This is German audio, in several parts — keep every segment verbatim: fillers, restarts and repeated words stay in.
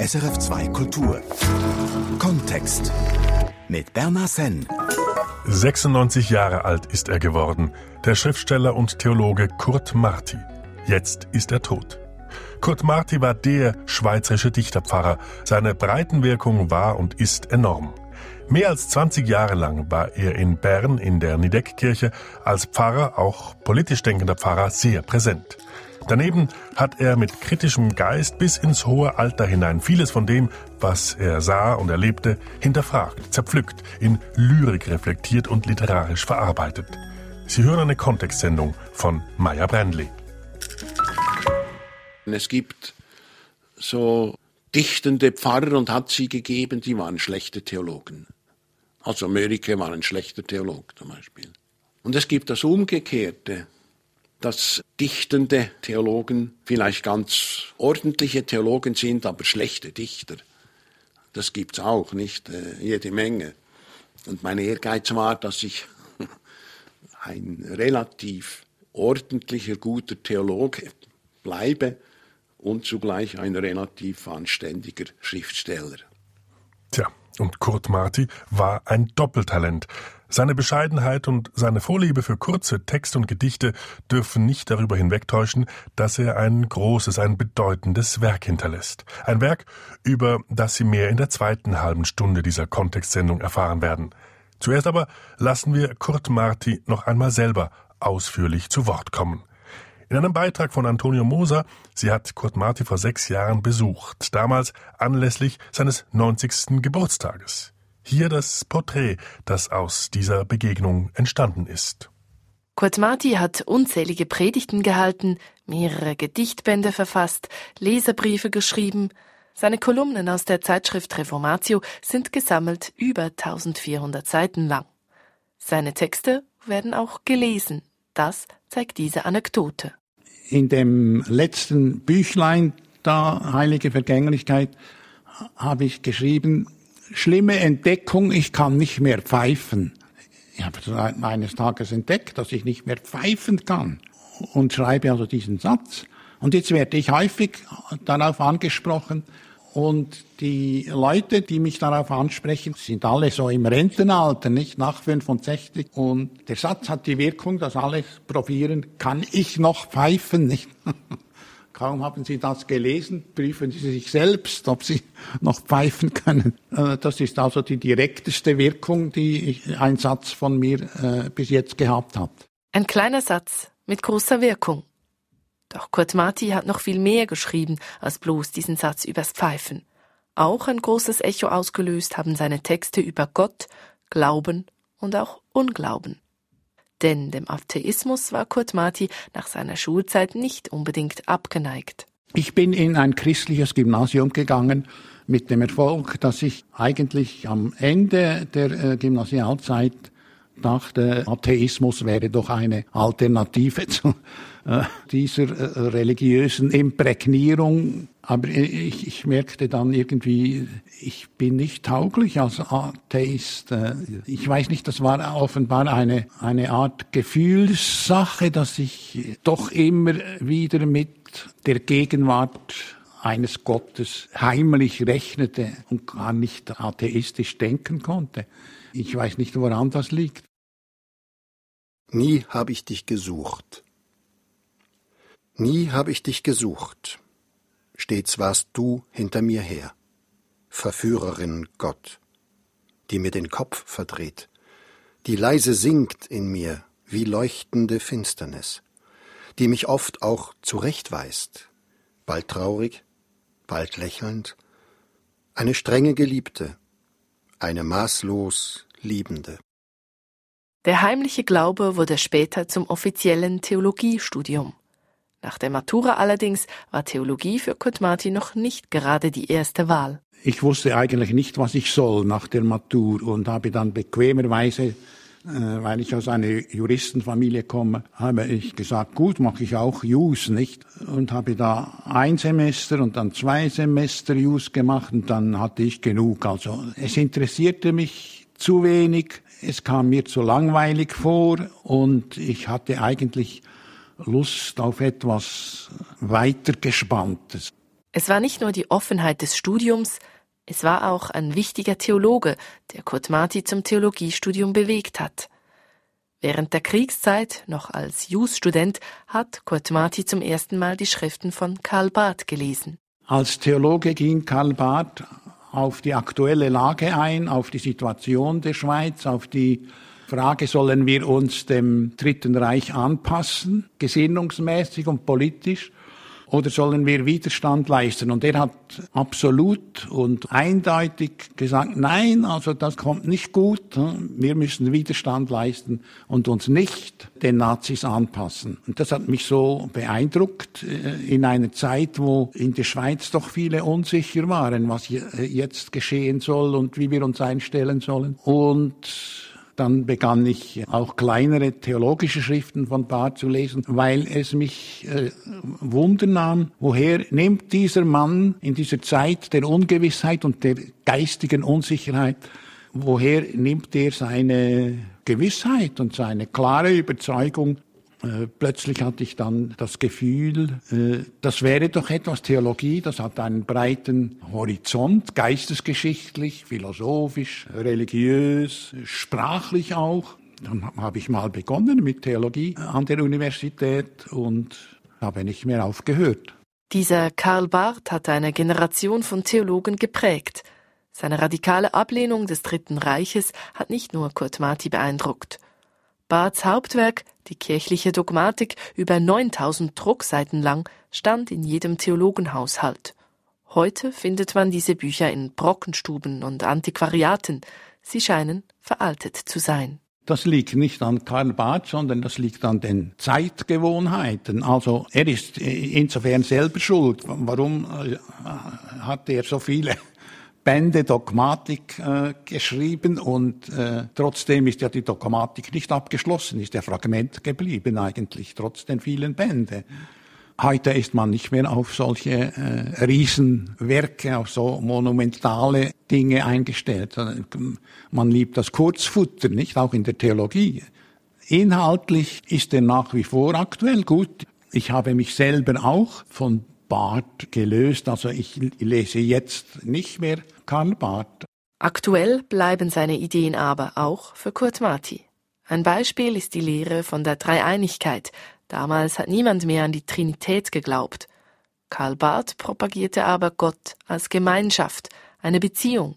S R F zwei Kultur. Kontext. Mit Bernhard Senn. sechsundneunzig Jahre alt ist er geworden, der Schriftsteller und Theologe Kurt Marti. Jetzt ist er tot. Kurt Marti war der schweizerische Dichterpfarrer. Seine Breitenwirkung war und ist enorm. Mehr als zwanzig Jahre lang war er in Bern in der Nidek-Kirche als Pfarrer, auch politisch denkender Pfarrer, sehr präsent. Daneben hat er mit kritischem Geist bis ins hohe Alter hinein vieles von dem, was er sah und erlebte, hinterfragt, zerpflückt, in Lyrik reflektiert und literarisch verarbeitet. Sie hören eine Kontextsendung von Maja Brändli. Es gibt so dichtende Pfarrer und hat sie gegeben, die waren schlechte Theologen. Also Mörike war ein schlechter Theolog zum Beispiel. Und es gibt das Umgekehrte, dass dichtende Theologen vielleicht ganz ordentliche Theologen sind, aber schlechte Dichter. Das gibt's auch, nicht äh, jede Menge. Und mein Ehrgeiz war, dass ich ein relativ ordentlicher, guter Theologe bleibe und zugleich ein relativ anständiger Schriftsteller. Tja, und Kurt Marti war ein Doppeltalent. Seine Bescheidenheit und seine Vorliebe für kurze Texte und Gedichte dürfen nicht darüber hinwegtäuschen, dass er ein großes, ein bedeutendes Werk hinterlässt. Ein Werk, über das Sie mehr in der zweiten halben Stunde dieser Kontextsendung erfahren werden. Zuerst aber lassen wir Kurt Marti noch einmal selber ausführlich zu Wort kommen. In einem Beitrag von Antonio Moser, sie hat Kurt Marti vor sechs Jahren besucht, damals anlässlich seines neunzigsten Geburtstages. Hier das Porträt, das aus dieser Begegnung entstanden ist. Kurt Marti hat unzählige Predigten gehalten, mehrere Gedichtbände verfasst, Leserbriefe geschrieben. Seine Kolumnen aus der Zeitschrift Reformatio sind gesammelt über eintausendvierhundert Seiten lang. Seine Texte werden auch gelesen. Das zeigt diese Anekdote. In dem letzten Büchlein, da Heilige Vergänglichkeit, habe ich geschrieben: Schlimme Entdeckung, ich kann nicht mehr pfeifen. Ich habe eines Tages entdeckt, dass ich nicht mehr pfeifen kann und schreibe also diesen Satz. Und jetzt werde ich häufig darauf angesprochen und die Leute, die mich darauf ansprechen, sind alle so im Rentenalter, nicht nach fünfundsechzig. Und der Satz hat die Wirkung, dass alle probieren, kann ich noch pfeifen, nicht? Kaum haben Sie das gelesen, prüfen Sie sich selbst, ob Sie noch pfeifen können. Das ist also die direkteste Wirkung, die ein Satz von mir äh, bis jetzt gehabt hat. Ein kleiner Satz mit großer Wirkung. Doch Kurt Marti hat noch viel mehr geschrieben als bloß diesen Satz übers Pfeifen. Auch ein großes Echo ausgelöst haben seine Texte über Gott, Glauben und auch Unglauben. Denn dem Atheismus war Kurt Marti nach seiner Schulzeit nicht unbedingt abgeneigt. Ich bin in ein christliches Gymnasium gegangen mit dem Erfolg, dass ich eigentlich am Ende der äh, Gymnasialzeit dachte, Atheismus wäre doch eine Alternative zu äh, dieser äh, religiösen Imprägnierung. Aber ich, ich merkte dann irgendwie, ich bin nicht tauglich als Atheist. Ich weiß nicht, das war offenbar eine, eine Art Gefühlssache, dass ich doch immer wieder mit der Gegenwart eines Gottes heimlich rechnete und gar nicht atheistisch denken konnte. Ich weiß nicht, woran das liegt. Nie habe ich dich gesucht. Nie habe ich dich gesucht. Stets warst du hinter mir her, Verführerin Gott, die mir den Kopf verdreht, die leise singt in mir wie leuchtende Finsternis, die mich oft auch zurechtweist, bald traurig, bald lächelnd, eine strenge Geliebte, eine maßlos Liebende. Der heimliche Glaube wurde später zum offiziellen Theologiestudium. Nach der Matura allerdings war Theologie für Kurt Marti noch nicht gerade die erste Wahl. Ich wusste eigentlich nicht, was ich soll nach der Matur und habe dann bequemerweise, äh, weil ich aus einer Juristenfamilie komme, habe ich gesagt, gut, mache ich auch Jus, nicht? Und habe da ein Semester und dann zwei Semester Jus gemacht und dann hatte ich genug. Also es interessierte mich zu wenig, es kam mir zu langweilig vor und ich hatte eigentlich Lust auf etwas Weitergespanntes. Es war nicht nur die Offenheit des Studiums, es war auch ein wichtiger Theologe, der Kurt Marti zum Theologiestudium bewegt hat. Während der Kriegszeit, noch als Jus-Student, hat Kurt Marti zum ersten Mal die Schriften von Karl Barth gelesen. Als Theologe ging Karl Barth auf die aktuelle Lage ein, auf die Situation der Schweiz, auf die Frage, sollen wir uns dem Dritten Reich anpassen, gesinnungsmäßig und politisch, oder sollen wir Widerstand leisten? Und er hat absolut und eindeutig gesagt, nein, also das kommt nicht gut. Wir müssen Widerstand leisten und uns nicht den Nazis anpassen. Und das hat mich so beeindruckt in einer Zeit, wo in der Schweiz doch viele unsicher waren, was jetzt geschehen soll und wie wir uns einstellen sollen. Und dann begann ich auch kleinere theologische Schriften von Barth zu lesen, weil es mich äh, wundernahm, woher nimmt dieser Mann in dieser Zeit der Ungewissheit und der geistigen Unsicherheit, woher nimmt er seine Gewissheit und seine klare Überzeugung? Äh, plötzlich hatte ich dann das Gefühl, äh, das wäre doch etwas Theologie, das hat einen breiten Horizont, geistesgeschichtlich, philosophisch, religiös, sprachlich auch. Dann habe ich mal begonnen mit Theologie an der Universität und habe nicht mehr aufgehört. Dieser Karl Barth hat eine Generation von Theologen geprägt. Seine radikale Ablehnung des Dritten Reiches hat nicht nur Kurt Marti beeindruckt. Barths Hauptwerk, die kirchliche Dogmatik, über neuntausend Druckseiten lang, stand in jedem Theologenhaushalt. Heute findet man diese Bücher in Brockenstuben und Antiquariaten. Sie scheinen veraltet zu sein. Das liegt nicht an Karl Barth, sondern das liegt an den Zeitgewohnheiten. Also er ist insofern selber schuld. Warum hat er so viele Bände Dogmatik äh, geschrieben und äh, trotzdem ist ja die Dogmatik nicht abgeschlossen, ist der Fragment geblieben eigentlich, trotz den vielen Bände. Heute ist man nicht mehr auf solche äh, Riesenwerke, auf so monumentale Dinge eingestellt. Man liebt das Kurzfutter, nicht? Auch in der Theologie. Inhaltlich ist er nach wie vor aktuell. Gut, ich habe mich selber auch von Barth gelöst, also ich lese jetzt nicht mehr Karl Barth. Aktuell bleiben seine Ideen aber auch für Kurt Marti. Ein Beispiel ist die Lehre von der Dreieinigkeit. Damals hat niemand mehr an die Trinität geglaubt. Karl Barth propagierte aber Gott als Gemeinschaft, eine Beziehung.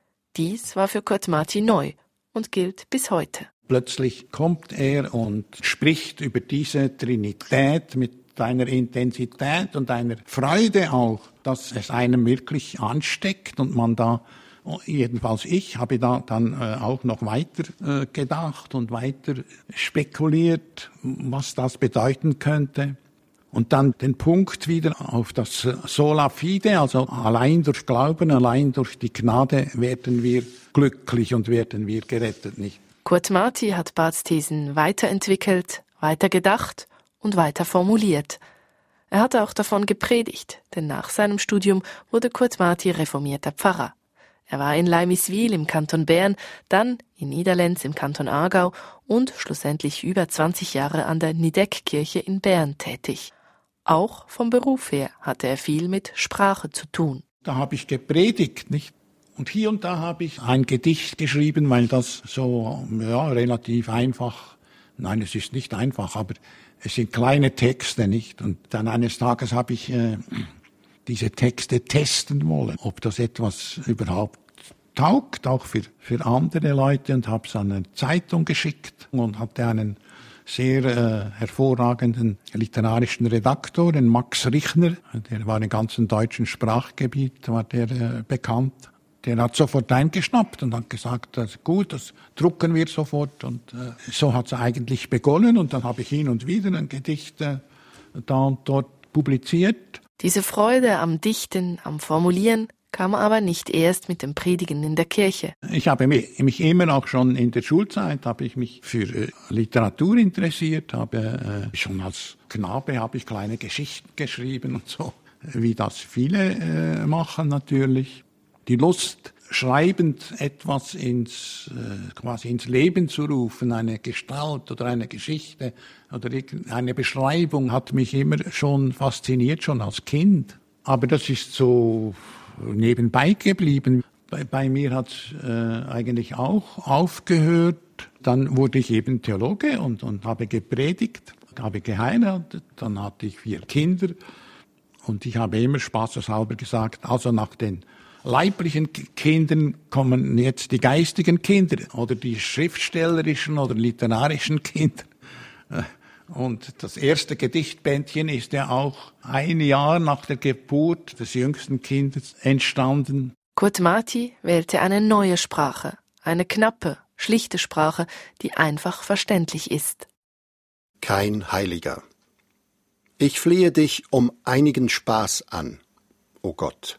Dies war für Kurt Marti neu und gilt bis heute. Plötzlich kommt er und spricht über diese Trinität mit einer Intensität und einer Freude auch, dass es einem wirklich ansteckt und man da, jedenfalls ich, habe da dann äh, auch noch weiter äh, gedacht und weiter spekuliert, was das bedeuten könnte. Und dann den Punkt wieder auf das Sola Fide, also allein durch Glauben, allein durch die Gnade werden wir glücklich und werden wir gerettet, nicht? Kurt Marti hat Barths Thesen weiterentwickelt, weitergedacht und weiter formuliert. Er hat auch davon gepredigt, denn nach seinem Studium wurde Kurt Marti reformierter Pfarrer. Er war in Leimiswil im Kanton Bern, dann in Niederlenz im Kanton Aargau und schlussendlich über zwanzig Jahre an der Nidec-Kirche in Bern tätig. Auch vom Beruf her hatte er viel mit Sprache zu tun. Da habe ich gepredigt, nicht? Und hier und da habe ich ein Gedicht geschrieben, weil das so ja, relativ einfach, nein, es ist nicht einfach, aber es sind kleine Texte, nicht? Und dann eines Tages habe ich äh, diese Texte testen wollen, ob das etwas überhaupt taugt, auch für, für andere Leute, und habe es an eine Zeitung geschickt und hatte einen sehr äh, hervorragenden literarischen Redaktor, den Max Richner, der war im ganzen deutschen Sprachgebiet, war der äh, bekannt. Der hat sofort eingeschnappt und hat gesagt, das ist gut, das drucken wir sofort. Und äh, so hat es eigentlich begonnen. Und dann habe ich hin und wieder ein Gedicht äh, da und dort publiziert. Diese Freude am Dichten, am Formulieren kam aber nicht erst mit dem Predigen in der Kirche. Ich habe mich, mich immer auch schon in der Schulzeit habe ich mich für äh, Literatur interessiert. Habe äh, schon als Knabe habe ich kleine Geschichten geschrieben und so, wie das viele äh, machen natürlich. Die Lust, schreibend etwas ins, äh, quasi ins Leben zu rufen, eine Gestalt oder eine Geschichte oder eine Beschreibung, hat mich immer schon fasziniert, schon als Kind. Aber das ist so nebenbei geblieben. Bei, bei mir hat es äh, eigentlich auch aufgehört. Dann wurde ich eben Theologe und, und habe gepredigt, habe geheiratet, dann hatte ich vier Kinder und ich habe immer spaßeshalber gesagt, also nach den leiblichen Kindern kommen jetzt die geistigen Kinder oder die schriftstellerischen oder literarischen Kinder. Und das erste Gedichtbändchen ist ja auch ein Jahr nach der Geburt des jüngsten Kindes entstanden. Kurt Marti wählte eine neue Sprache, eine knappe, schlichte Sprache, die einfach verständlich ist. Kein Heiliger. Ich flehe dich um einigen Spaß an, o Gott.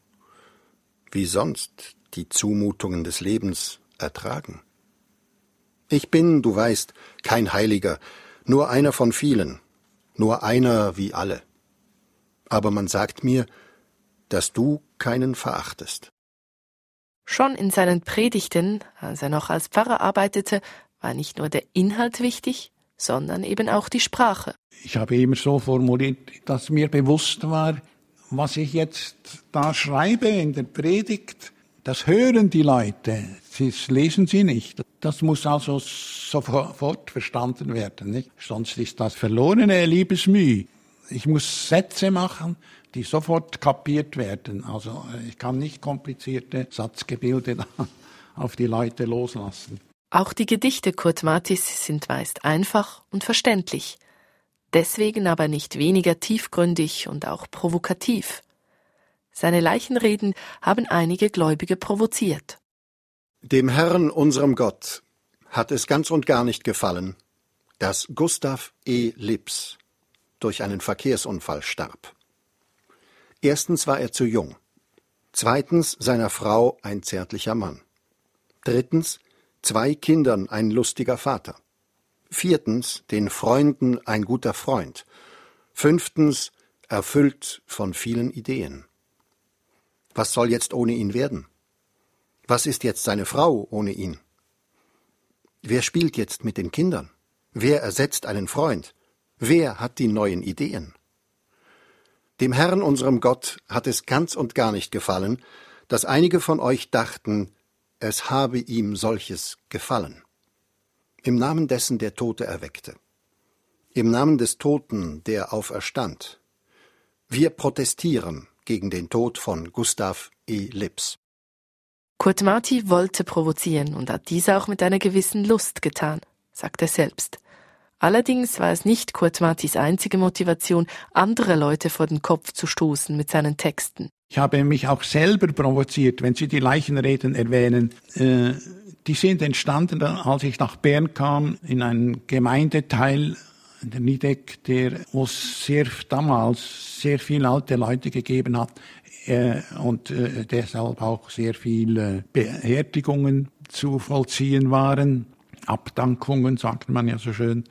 Wie sonst die Zumutungen des Lebens ertragen? Ich bin, du weißt, kein Heiliger, nur einer von vielen, nur einer wie alle. Aber man sagt mir, dass du keinen verachtest. Schon in seinen Predigten, als er noch als Pfarrer arbeitete, war nicht nur der Inhalt wichtig, sondern eben auch die Sprache. Ich habe immer so formuliert, dass mir bewusst war, was ich jetzt da schreibe in der Predigt, das hören die Leute, das lesen sie nicht. Das muss also sofort verstanden werden, nicht? Sonst ist das verlorene Liebesmüh. Ich muss Sätze machen, die sofort kapiert werden. Also ich kann nicht komplizierte Satzgebilde auf die Leute loslassen. Auch die Gedichte Kurt Martis sind meist einfach und verständlich. Deswegen aber nicht weniger tiefgründig und auch provokativ. Seine Leichenreden haben einige Gläubige provoziert. Dem Herrn, unserem Gott, hat es ganz und gar nicht gefallen, dass Gustav E. Lips durch einen Verkehrsunfall starb. Erstens war er zu jung. Zweitens seiner Frau ein zärtlicher Mann. Drittens zwei Kindern ein lustiger Vater. Viertens den Freunden ein guter Freund. Fünftens erfüllt von vielen Ideen. Was soll jetzt ohne ihn werden? Was ist jetzt seine Frau ohne ihn? Wer spielt jetzt mit den Kindern? Wer ersetzt einen Freund? Wer hat die neuen Ideen? Dem Herrn, unserem Gott, hat es ganz und gar nicht gefallen, dass einige von euch dachten, es habe ihm solches gefallen. Im Namen dessen der Tote erweckte. Im Namen des Toten, der auferstand. Wir protestieren gegen den Tod von Gustav E. Lips. Kurt Marti wollte provozieren und hat dies auch mit einer gewissen Lust getan, sagt er selbst. Allerdings war es nicht Kurt Martis einzige Motivation, andere Leute vor den Kopf zu stoßen mit seinen Texten. Ich habe mich auch selber provoziert, wenn Sie die Leichenreden erwähnen. Äh, die sind entstanden, als ich nach Bern kam, in einen Gemeindeteil in der Nidek, der, wo es sehr, damals sehr viele alte Leute gegeben hat äh, und äh, deshalb auch sehr viele Beerdigungen zu vollziehen waren. Abdankungen, sagt man ja so schön,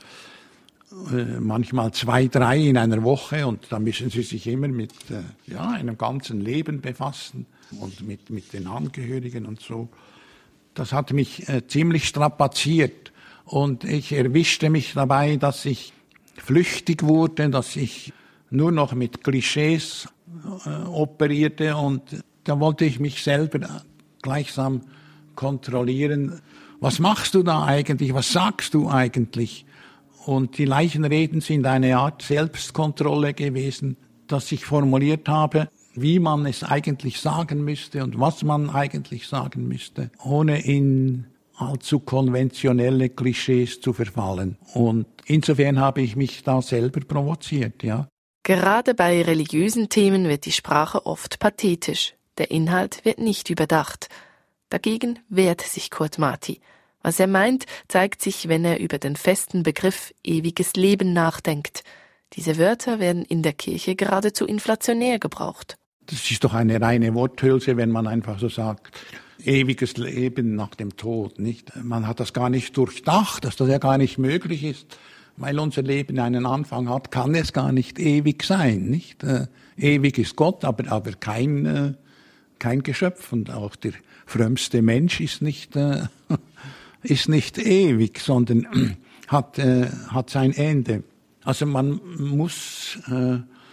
äh, manchmal zwei, drei in einer Woche und da müssen sie sich immer mit äh, ja, einem ganzen Leben befassen und mit, mit den Angehörigen und so. Das hat mich äh, ziemlich strapaziert und ich erwischte mich dabei, dass ich flüchtig wurde, dass ich nur noch mit Klischees äh, operierte und da wollte ich mich selber gleichsam kontrollieren. Was machst du da eigentlich? Was sagst du eigentlich? Und die Leichenreden sind eine Art Selbstkontrolle gewesen, dass ich formuliert habe, wie man es eigentlich sagen müsste und was man eigentlich sagen müsste, ohne in allzu konventionelle Klischees zu verfallen. Und insofern habe ich mich da selber provoziert, ja. Gerade bei religiösen Themen wird die Sprache oft pathetisch. Der Inhalt wird nicht überdacht. Dagegen wehrt sich Kurt Marti. Was er meint, zeigt sich, wenn er über den festen Begriff ewiges Leben nachdenkt. Diese Wörter werden in der Kirche geradezu inflationär gebraucht. Das ist doch eine reine Worthülse, wenn man einfach so sagt, ewiges Leben nach dem Tod, nicht? Man hat das gar nicht durchdacht, dass das ja gar nicht möglich ist. Weil unser Leben einen Anfang hat, kann es gar nicht ewig sein, nicht? Äh, ewig ist Gott, aber, aber kein, äh, kein Geschöpf und auch der frömmste Mensch ist nicht, äh, ist nicht ewig, sondern hat, äh, hat sein Ende. Also man muss äh,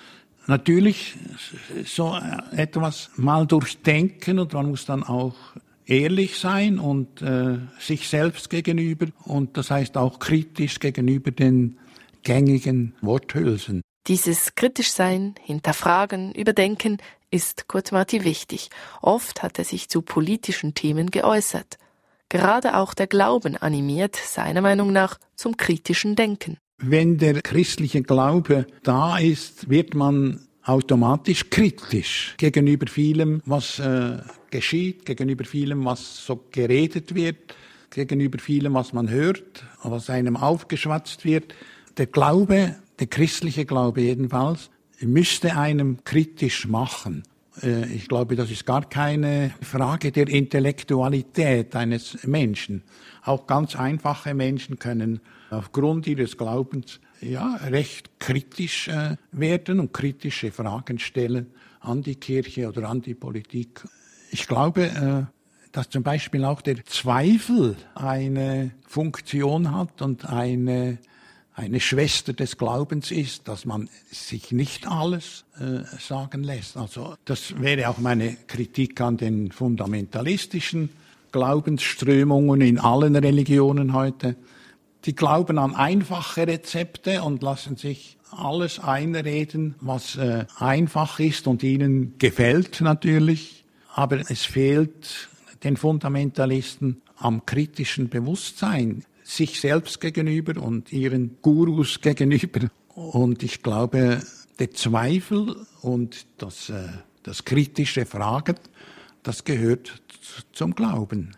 natürlich so etwas mal durchdenken und man muss dann auch ehrlich sein und äh, sich selbst gegenüber und das heißt auch kritisch gegenüber den gängigen Worthülsen. Dieses kritisch sein, hinterfragen, überdenken ist Kurt-Marti wichtig. Oft hat er sich zu politischen Themen geäußert. Gerade auch der Glauben animiert, seiner Meinung nach, zum kritischen Denken. Wenn der christliche Glaube da ist, wird man automatisch kritisch gegenüber vielem, was äh, geschieht, gegenüber vielem, was so geredet wird, gegenüber vielem, was man hört, was einem aufgeschwatzt wird. Der Glaube, der christliche Glaube jedenfalls, müsste einem kritisch machen. Äh, ich glaube, das ist gar keine Frage der Intellektualität eines Menschen. Auch ganz einfache Menschen können aufgrund ihres Glaubens ja recht kritisch äh, werden und kritische Fragen stellen an die Kirche oder an die Politik. Ich glaube, äh, dass zum Beispiel auch der Zweifel eine Funktion hat und eine eine Schwester des Glaubens ist, dass man sich nicht alles äh, sagen lässt. Also das wäre auch meine Kritik an den fundamentalistischen Glaubensströmungen in allen Religionen heute. Die glauben an einfache Rezepte und lassen sich alles einreden, was äh, einfach ist und ihnen gefällt natürlich. Aber es fehlt den Fundamentalisten am kritischen Bewusstsein, sich selbst gegenüber und ihren Gurus gegenüber. Und ich glaube, der Zweifel und das, äh, das kritische Fragen, das gehört zum Glauben.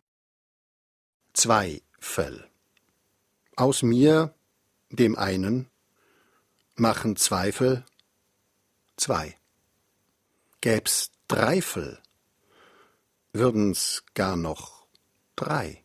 Zweifel. Aus mir, dem einen, machen Zweifel zwei. Gäb's Dreifel, würden's gar noch drei.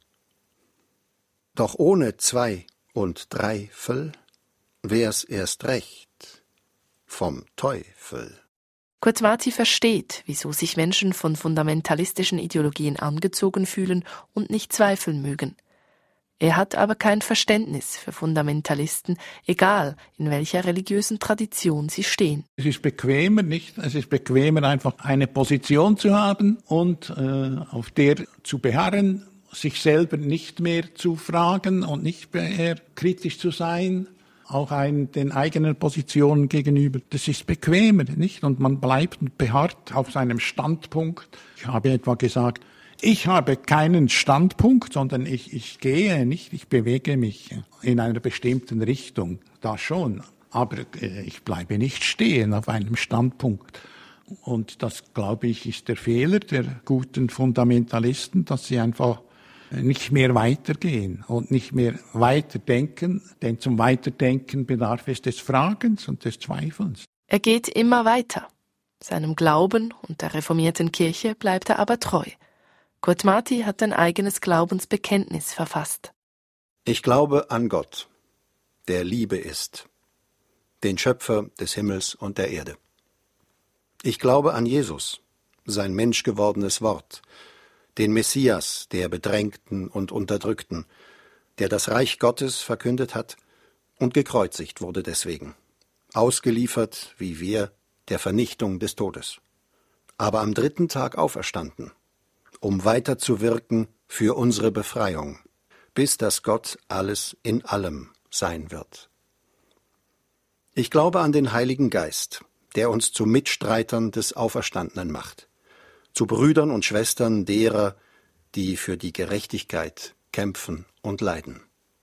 Doch ohne zwei und Dreifel wär's erst recht vom Teufel. Kurt-Marti versteht, wieso sich Menschen von fundamentalistischen Ideologien angezogen fühlen und nicht zweifeln mögen. Er hat aber kein Verständnis für Fundamentalisten, egal in welcher religiösen Tradition sie stehen. Es ist bequemer, nicht? Es ist bequemer, einfach eine Position zu haben und äh, auf der zu beharren, sich selber nicht mehr zu fragen und nicht mehr kritisch zu sein, auch ein, den eigenen Positionen gegenüber. Das ist bequemer, nicht? Und man bleibt und beharrt auf seinem Standpunkt. Ich habe etwa gesagt, ich habe keinen Standpunkt, sondern ich, ich gehe nicht, ich bewege mich in einer bestimmten Richtung. Das schon, aber äh, ich bleibe nicht stehen auf einem Standpunkt. Und das, glaube ich, ist der Fehler der guten Fundamentalisten, dass sie einfach nicht mehr weitergehen und nicht mehr weiterdenken, denn zum Weiterdenken bedarf es des Fragens und des Zweifelns. Er geht immer weiter. Seinem Glauben und der reformierten Kirche bleibt er aber treu. Kurt-Marti hat ein eigenes Glaubensbekenntnis verfasst. Ich glaube an Gott, der Liebe ist, den Schöpfer des Himmels und der Erde. Ich glaube an Jesus, sein menschgewordenes Wort, den Messias der Bedrängten und Unterdrückten, der das Reich Gottes verkündet hat und gekreuzigt wurde deswegen, ausgeliefert, wie wir, der Vernichtung des Todes, aber am dritten Tag auferstanden, um weiterzuwirken für unsere Befreiung, bis dass Gott alles in allem sein wird. Ich glaube an den Heiligen Geist, der uns zu Mitstreitern des Auferstandenen macht, zu Brüdern und Schwestern derer, die für die Gerechtigkeit kämpfen und leiden.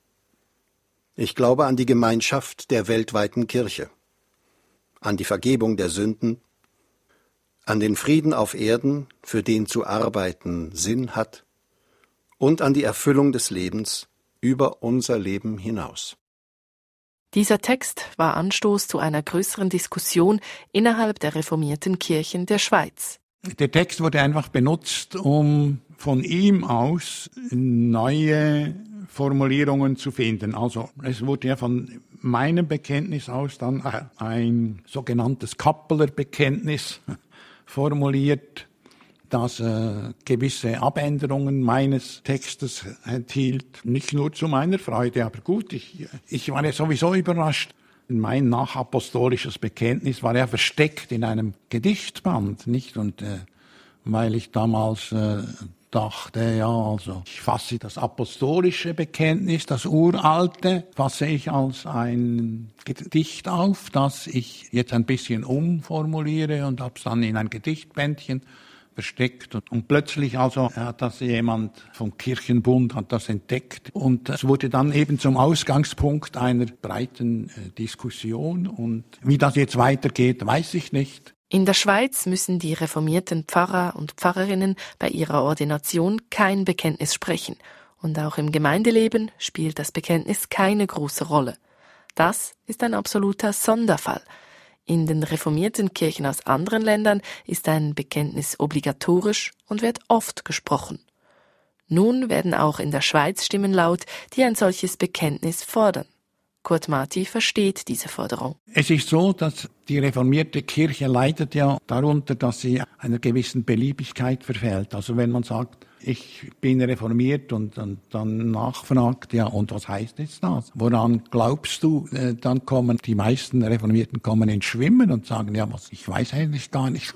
Ich glaube an die Gemeinschaft der weltweiten Kirche, an die Vergebung der Sünden, an den Frieden auf Erden, für den zu arbeiten Sinn hat, und an die Erfüllung des Lebens über unser Leben hinaus. Dieser Text war Anstoß zu einer größeren Diskussion innerhalb der reformierten Kirchen der Schweiz. Der Text wurde einfach benutzt, um von ihm aus neue Formulierungen zu finden. Also es wurde ja von meinem Bekenntnis aus dann ein sogenanntes Kappeler-Bekenntnis formuliert, das äh, gewisse Abänderungen meines Textes enthielt. Nicht nur zu meiner Freude, aber gut, ich, ich war ja sowieso überrascht, Mein nachapostolisches Bekenntnis war ja versteckt in einem Gedichtband, nicht? Und äh, weil ich damals äh, dachte, ja, also ich fasse das apostolische Bekenntnis, das uralte, fasse ich als ein Gedicht auf, das ich jetzt ein bisschen umformuliere und habe es dann in ein Gedichtbändchen versteckt. Und, und plötzlich also hat das jemand vom Kirchenbund hat das entdeckt und es wurde dann eben zum Ausgangspunkt einer breiten äh, Diskussion. Und wie das jetzt weitergeht, weiß ich nicht. In der Schweiz müssen die reformierten Pfarrer und Pfarrerinnen bei ihrer Ordination kein Bekenntnis sprechen. Und auch im Gemeindeleben spielt das Bekenntnis keine große Rolle. Das ist ein absoluter Sonderfall. In den reformierten Kirchen aus anderen Ländern ist ein Bekenntnis obligatorisch und wird oft gesprochen. Nun werden auch in der Schweiz Stimmen laut, die ein solches Bekenntnis fordern. Kurt Marti versteht diese Forderung. Es ist so, dass die reformierte Kirche leidet ja darunter, dass sie einer gewissen Beliebigkeit verfällt. Also wenn man sagt, ich bin reformiert und, und dann nachfragt, ja, und was heißt jetzt das? Woran glaubst du? Äh, dann kommen die meisten Reformierten kommen ins Schwimmen und sagen, ja, was, ich weiß eigentlich gar nicht.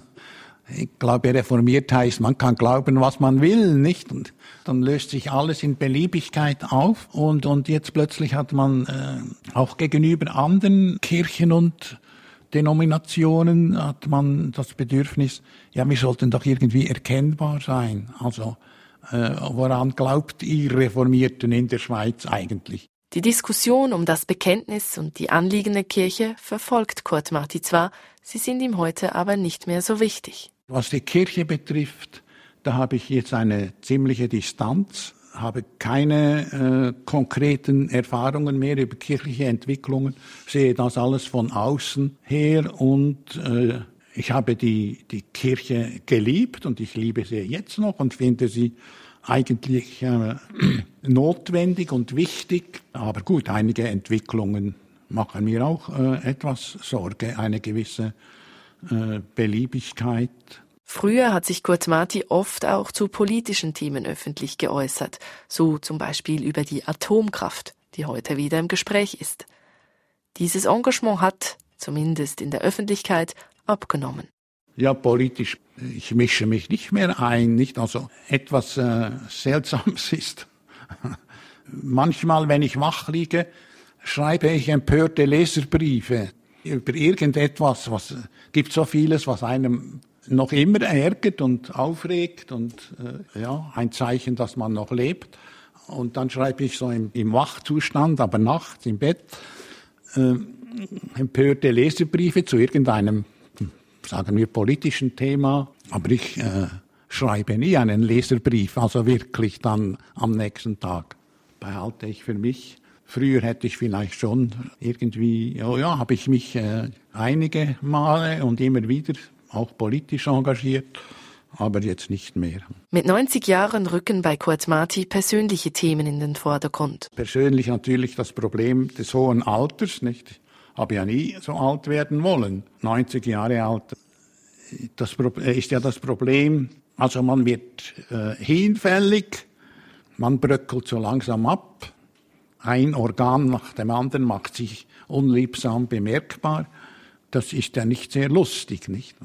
Ich glaube, reformiert heißt, man kann glauben, was man will, nicht? Und dann löst sich alles in Beliebigkeit auf und, und jetzt plötzlich hat man äh, auch gegenüber anderen Kirchen und Denominationen hat man das Bedürfnis, ja, wir sollten doch irgendwie erkennbar sein. Also, äh, woran glaubt ihr Reformierten in der Schweiz eigentlich? Die Diskussion um das Bekenntnis und die Anliegen der Kirche verfolgt Kurt Marti zwar, sie sind ihm heute aber nicht mehr so wichtig. Was die Kirche betrifft, da habe ich jetzt eine ziemliche Distanz, habe keine äh, konkreten Erfahrungen mehr über kirchliche Entwicklungen, sehe das alles von außen her und äh, ich habe die, die Kirche geliebt und ich liebe sie jetzt noch und finde sie eigentlich äh, notwendig und wichtig. Aber gut, einige Entwicklungen machen mir auch äh, etwas Sorge, eine gewisse äh, Beliebigkeit. Früher hat sich Kurt Marti oft auch zu politischen Themen öffentlich geäußert, so zum Beispiel über die Atomkraft, die heute wieder im Gespräch ist. Dieses Engagement hat, zumindest in der Öffentlichkeit, abgenommen. Ja, politisch, ich mische mich nicht mehr ein, nicht? Also etwas äh, Seltsames ist. Manchmal, wenn ich wach liege, schreibe ich empörte Leserbriefe über irgendetwas, was gibt so vieles, was einem noch immer ärgert und aufregt und äh, ja, ein Zeichen, dass man noch lebt. Und dann schreibe ich so im, im Wachzustand, aber nachts im Bett, äh, empörte Leserbriefe zu irgendeinem, sagen wir, politischen Thema. Aber ich äh, schreibe nie einen Leserbrief, also wirklich dann am nächsten Tag. Behalte ich für mich. Früher hätte ich vielleicht schon irgendwie, ja, ja habe ich mich äh, einige Male und immer wieder auch politisch engagiert, aber jetzt nicht mehr. Mit neunzig Jahren rücken bei Kurt Marti persönliche Themen in den Vordergrund. Persönlich natürlich das Problem des hohen Alters, nicht? Ich habe ja nie so alt werden wollen. neunzig Jahre alt. Das ist ja das Problem. Also man wird äh, hinfällig, man bröckelt so langsam ab. Ein Organ nach dem anderen macht sich unliebsam bemerkbar. Das ist ja nicht sehr lustig, nicht?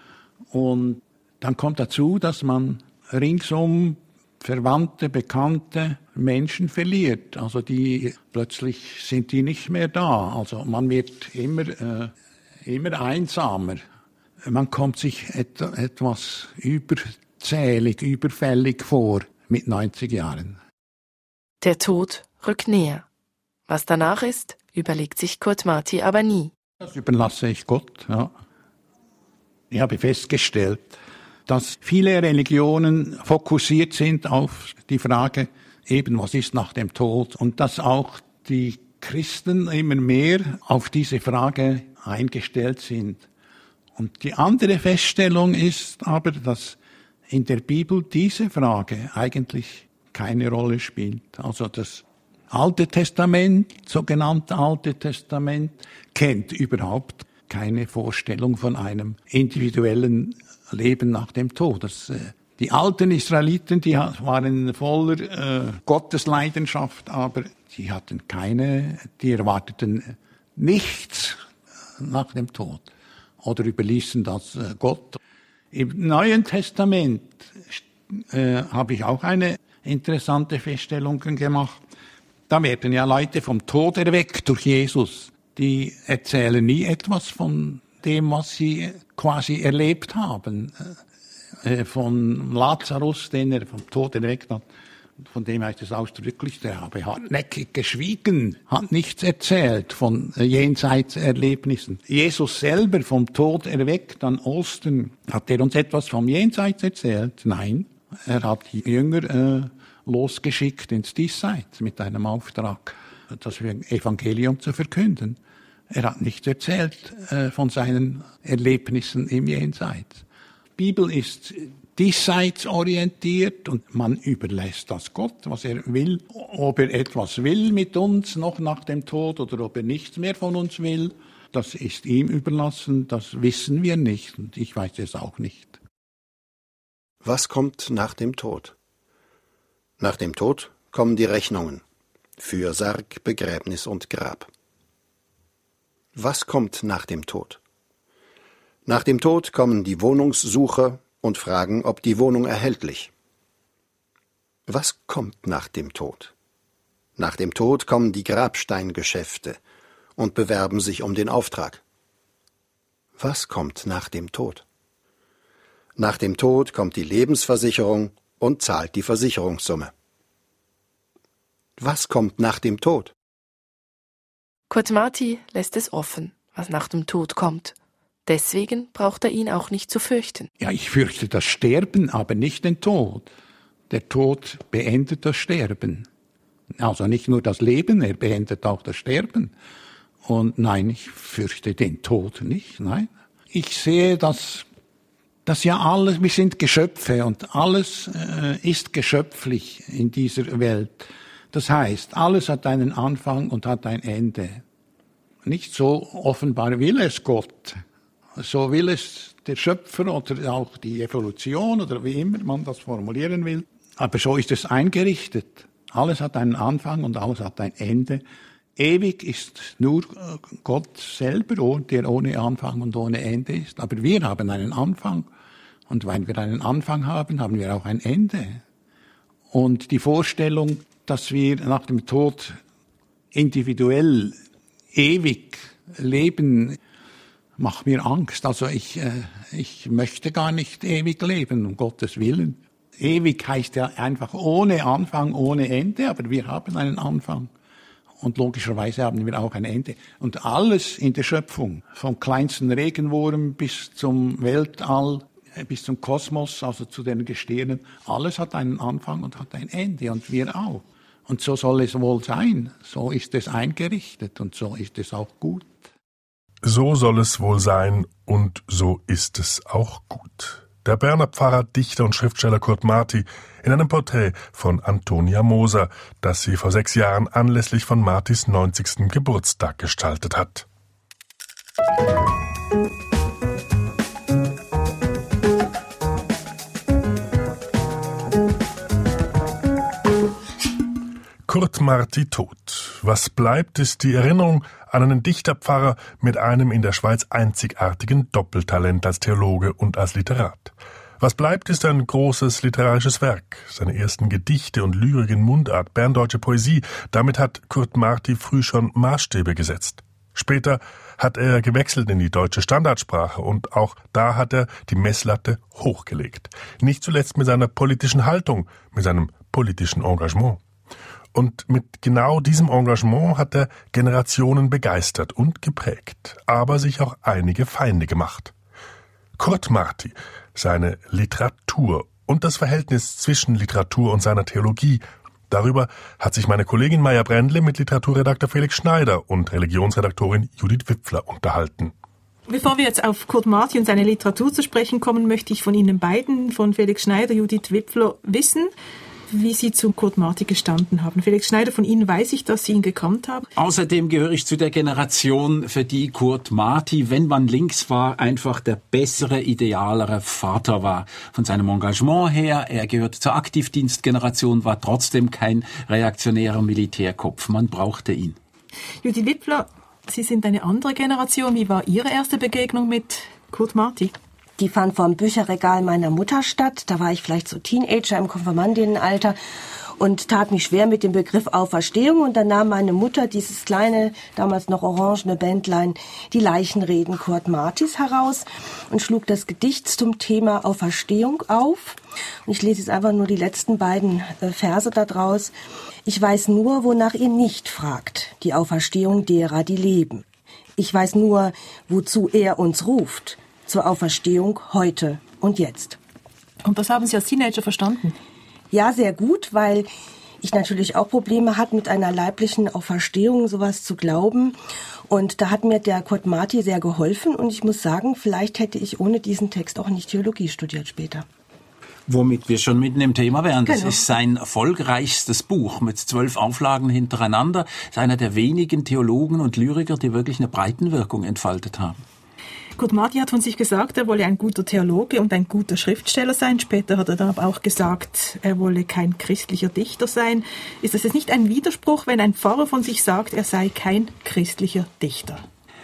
Und dann kommt dazu, dass man ringsum Verwandte, Bekannte Menschen verliert. Also die, plötzlich sind die nicht mehr da. Also man wird immer, äh, immer einsamer. Man kommt sich et- etwas überzählig, überfällig vor mit neunzig Jahren. Der Tod rückt näher. Was danach ist, überlegt sich Kurt Marti aber nie. Das überlasse ich Gott, ja. Ich habe festgestellt, dass viele Religionen fokussiert sind auf die Frage, eben, was ist nach dem Tod? Und dass auch die Christen immer mehr auf diese Frage eingestellt sind. Und die andere Feststellung ist aber, dass in der Bibel diese Frage eigentlich keine Rolle spielt. Also das Alte Testament, sogenannte Alte Testament, kennt überhaupt keine Vorstellung von einem individuellen Leben nach dem Tod. Das, äh, die alten Israeliten, die waren voller äh, Gottesleidenschaft, aber die hatten keine, die erwarteten nichts nach dem Tod oder überließen das Gott. Im Neuen Testament äh, habe ich auch eine interessante Feststellung gemacht. Da werden ja Leute vom Tod erweckt durch Jesus. Die erzählen nie etwas von dem, was sie quasi erlebt haben. Äh, von Lazarus, den er vom Tod erweckt hat, von dem heißt es ausdrücklich, der habe hartnäckig geschwiegen, hat nichts erzählt von äh, Jenseitserlebnissen. Jesus selber vom Tod erweckt an Ostern, hat er uns etwas vom Jenseits erzählt? Nein, er hat die Jünger äh, losgeschickt ins Diesseits mit einem Auftrag, das Evangelium zu verkünden. Er hat nichts erzählt äh, von seinen Erlebnissen im Jenseits. Die Bibel ist diesseits orientiert und man überlässt das Gott, was er will. Ob er etwas will mit uns noch nach dem Tod oder ob er nichts mehr von uns will, das ist ihm überlassen, das wissen wir nicht und ich weiß es auch nicht. Was kommt nach dem Tod? Nach dem Tod kommen die Rechnungen für Sarg, Begräbnis und Grab. Was kommt nach dem Tod? Nach dem Tod kommen die Wohnungssucher und fragen, ob die Wohnung erhältlich. Was kommt nach dem Tod? Nach dem Tod kommen die Grabsteingeschäfte und bewerben sich um den Auftrag. Was kommt nach dem Tod? Nach dem Tod kommt die Lebensversicherung und zahlt die Versicherungssumme. Was kommt nach dem Tod? Kurt Marti lässt es offen, was nach dem Tod kommt. Deswegen braucht er ihn auch nicht zu fürchten. Ja, ich fürchte das Sterben, aber nicht den Tod. Der Tod beendet das Sterben. Also nicht nur das Leben, er beendet auch das Sterben. Und nein, ich fürchte den Tod nicht, nein. Ich sehe, dass, dass ja alles, wir sind Geschöpfe und alles äh, ist geschöpflich in dieser Welt. Das heißt, alles hat einen Anfang und hat ein Ende. Nicht so offenbar will es Gott. So will es der Schöpfer oder auch die Evolution oder wie immer man das formulieren will. Aber so ist es eingerichtet. Alles hat einen Anfang und alles hat ein Ende. Ewig ist nur Gott selber, der ohne Anfang und ohne Ende ist. Aber wir haben einen Anfang. Und weil wir einen Anfang haben, haben wir auch ein Ende. Und die Vorstellung, dass wir nach dem Tod individuell ewig leben, macht mir Angst. Also ich, äh, ich möchte gar nicht ewig leben, um Gottes Willen. Ewig heißt ja einfach ohne Anfang, ohne Ende, aber wir haben einen Anfang. Und logischerweise haben wir auch ein Ende. Und alles in der Schöpfung, vom kleinsten Regenwurm bis zum Weltall, bis zum Kosmos, also zu den Gestirnen, alles hat einen Anfang und hat ein Ende und wir auch. Und so soll es wohl sein. So ist es eingerichtet und so ist es auch gut. So soll es wohl sein und so ist es auch gut. Der Berner Pfarrer, Dichter und Schriftsteller Kurt Marti in einem Porträt von Antonia Moser, das sie vor sechs Jahren anlässlich von Martis neunzigsten Geburtstag gestaltet hat. Kurt Marti tot. Was bleibt, ist die Erinnerung an einen Dichterpfarrer mit einem in der Schweiz einzigartigen Doppeltalent als Theologe und als Literat. Was bleibt, ist ein großes literarisches Werk. Seine ersten Gedichte und Lyrik in Mundart, berndeutsche Poesie, damit hat Kurt Marti früh schon Maßstäbe gesetzt. Später hat er gewechselt in die deutsche Standardsprache und auch da hat er die Messlatte hochgelegt. Nicht zuletzt mit seiner politischen Haltung, mit seinem politischen Engagement. Und mit genau diesem Engagement hat er Generationen begeistert und geprägt, aber sich auch einige Feinde gemacht. Kurt Marti, seine Literatur und das Verhältnis zwischen Literatur und seiner Theologie, darüber hat sich meine Kollegin Maja Brändle mit Literaturredakteur Felix Schneider und Religionsredaktorin Judith Wipfler unterhalten. Bevor wir jetzt auf Kurt Marti und seine Literatur zu sprechen kommen, möchte ich von Ihnen beiden, von Felix Schneider, Judith Wipfler, wissen, wie Sie zu Kurt Marti gestanden haben. Felix Schneider, von Ihnen weiß ich, dass Sie ihn gekannt haben. Außerdem gehöre ich zu der Generation, für die Kurt Marti, wenn man links war, einfach der bessere, idealere Vater war. Von seinem Engagement her, er gehört zur Aktivdienstgeneration, war trotzdem kein reaktionärer Militärkopf. Man brauchte ihn. Judith Wipfler, Sie sind eine andere Generation. Wie war Ihre erste Begegnung mit Kurt Marti? Die fand vor dem Bücherregal meiner Mutter statt. Da war ich vielleicht so Teenager im Konfirmandinnenalter und tat mich schwer mit dem Begriff Auferstehung. Und dann nahm meine Mutter dieses kleine, damals noch orangene Bändlein, die Leichenreden Kurt Martis heraus und schlug das Gedicht zum Thema Auferstehung auf. Und ich lese jetzt einfach nur die letzten beiden Verse da draus. Ich weiß nur, wonach ihr nicht fragt, die Auferstehung derer, die leben. Ich weiß nur, wozu er uns ruft, zur Auferstehung heute und jetzt. Und das haben Sie als Teenager verstanden? Ja, sehr gut, weil ich natürlich auch Probleme hatte, mit einer leiblichen Auferstehung sowas zu glauben. Und da hat mir der Kurt Marti sehr geholfen. Und ich muss sagen, vielleicht hätte ich ohne diesen Text auch nicht Theologie studiert später. Womit wir schon mitten im Thema wären. Das Genau. ist sein erfolgreichstes Buch mit zwölf Auflagen hintereinander. Das ist einer der wenigen Theologen und Lyriker, die wirklich eine Breitenwirkung entfaltet haben. Kurt Marti hat von sich gesagt, er wolle ein guter Theologe und ein guter Schriftsteller sein. Später hat er dann aber auch gesagt, er wolle kein christlicher Dichter sein. Ist das jetzt nicht ein Widerspruch, wenn ein Pfarrer von sich sagt, er sei kein christlicher Dichter?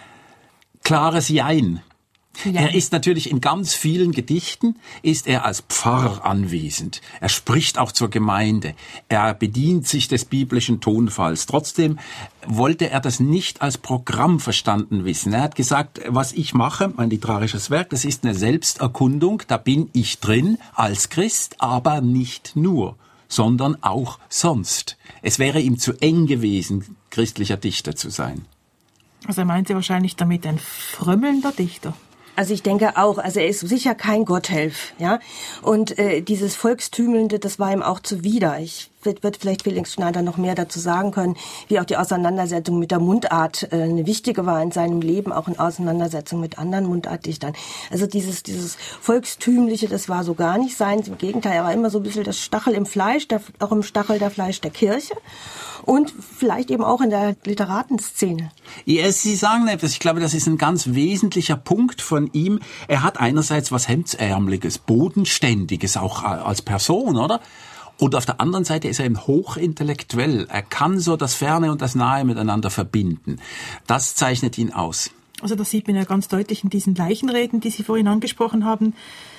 Klares Jein. Ja. Er ist natürlich in ganz vielen Gedichten, ist er als Pfarrer anwesend. Er spricht auch zur Gemeinde. Er bedient sich des biblischen Tonfalls. Trotzdem wollte er das nicht als Programm verstanden wissen. Er hat gesagt, was ich mache, mein literarisches Werk, das ist eine Selbsterkundung. Da bin ich drin als Christ, aber nicht nur, sondern auch sonst. Es wäre ihm zu eng gewesen, christlicher Dichter zu sein. Also er meinte wahrscheinlich damit ein frömmelnder Dichter. Also ich denke auch, also er ist sicher kein Gotthelf, ja. Und äh, dieses Volkstümelnde, das war ihm auch zuwider. Ich wird, wird vielleicht Felix Schneider noch mehr dazu sagen können, wie auch die Auseinandersetzung mit der Mundart äh, eine wichtige war in seinem Leben, auch in Auseinandersetzung mit anderen Mundartdichtern. Also dieses dieses Volkstümliche, das war so gar nicht seins. Im Gegenteil, er war immer so ein bisschen das Stachel im Fleisch, der, auch im Stachel der Fleisch der Kirche. Und vielleicht eben auch in der Literatenszene. Ja, Sie sagen etwas, ich glaube, das ist ein ganz wesentlicher Punkt von ihm. Er hat einerseits was Hemdsärmeliges, Bodenständiges, auch als Person, oder? Und auf der anderen Seite ist er eben hochintellektuell. Er kann so das Ferne und das Nahe miteinander verbinden. Das zeichnet ihn aus. Also das sieht man ja ganz deutlich in diesen Leichenreden, die Sie vorhin angesprochen haben.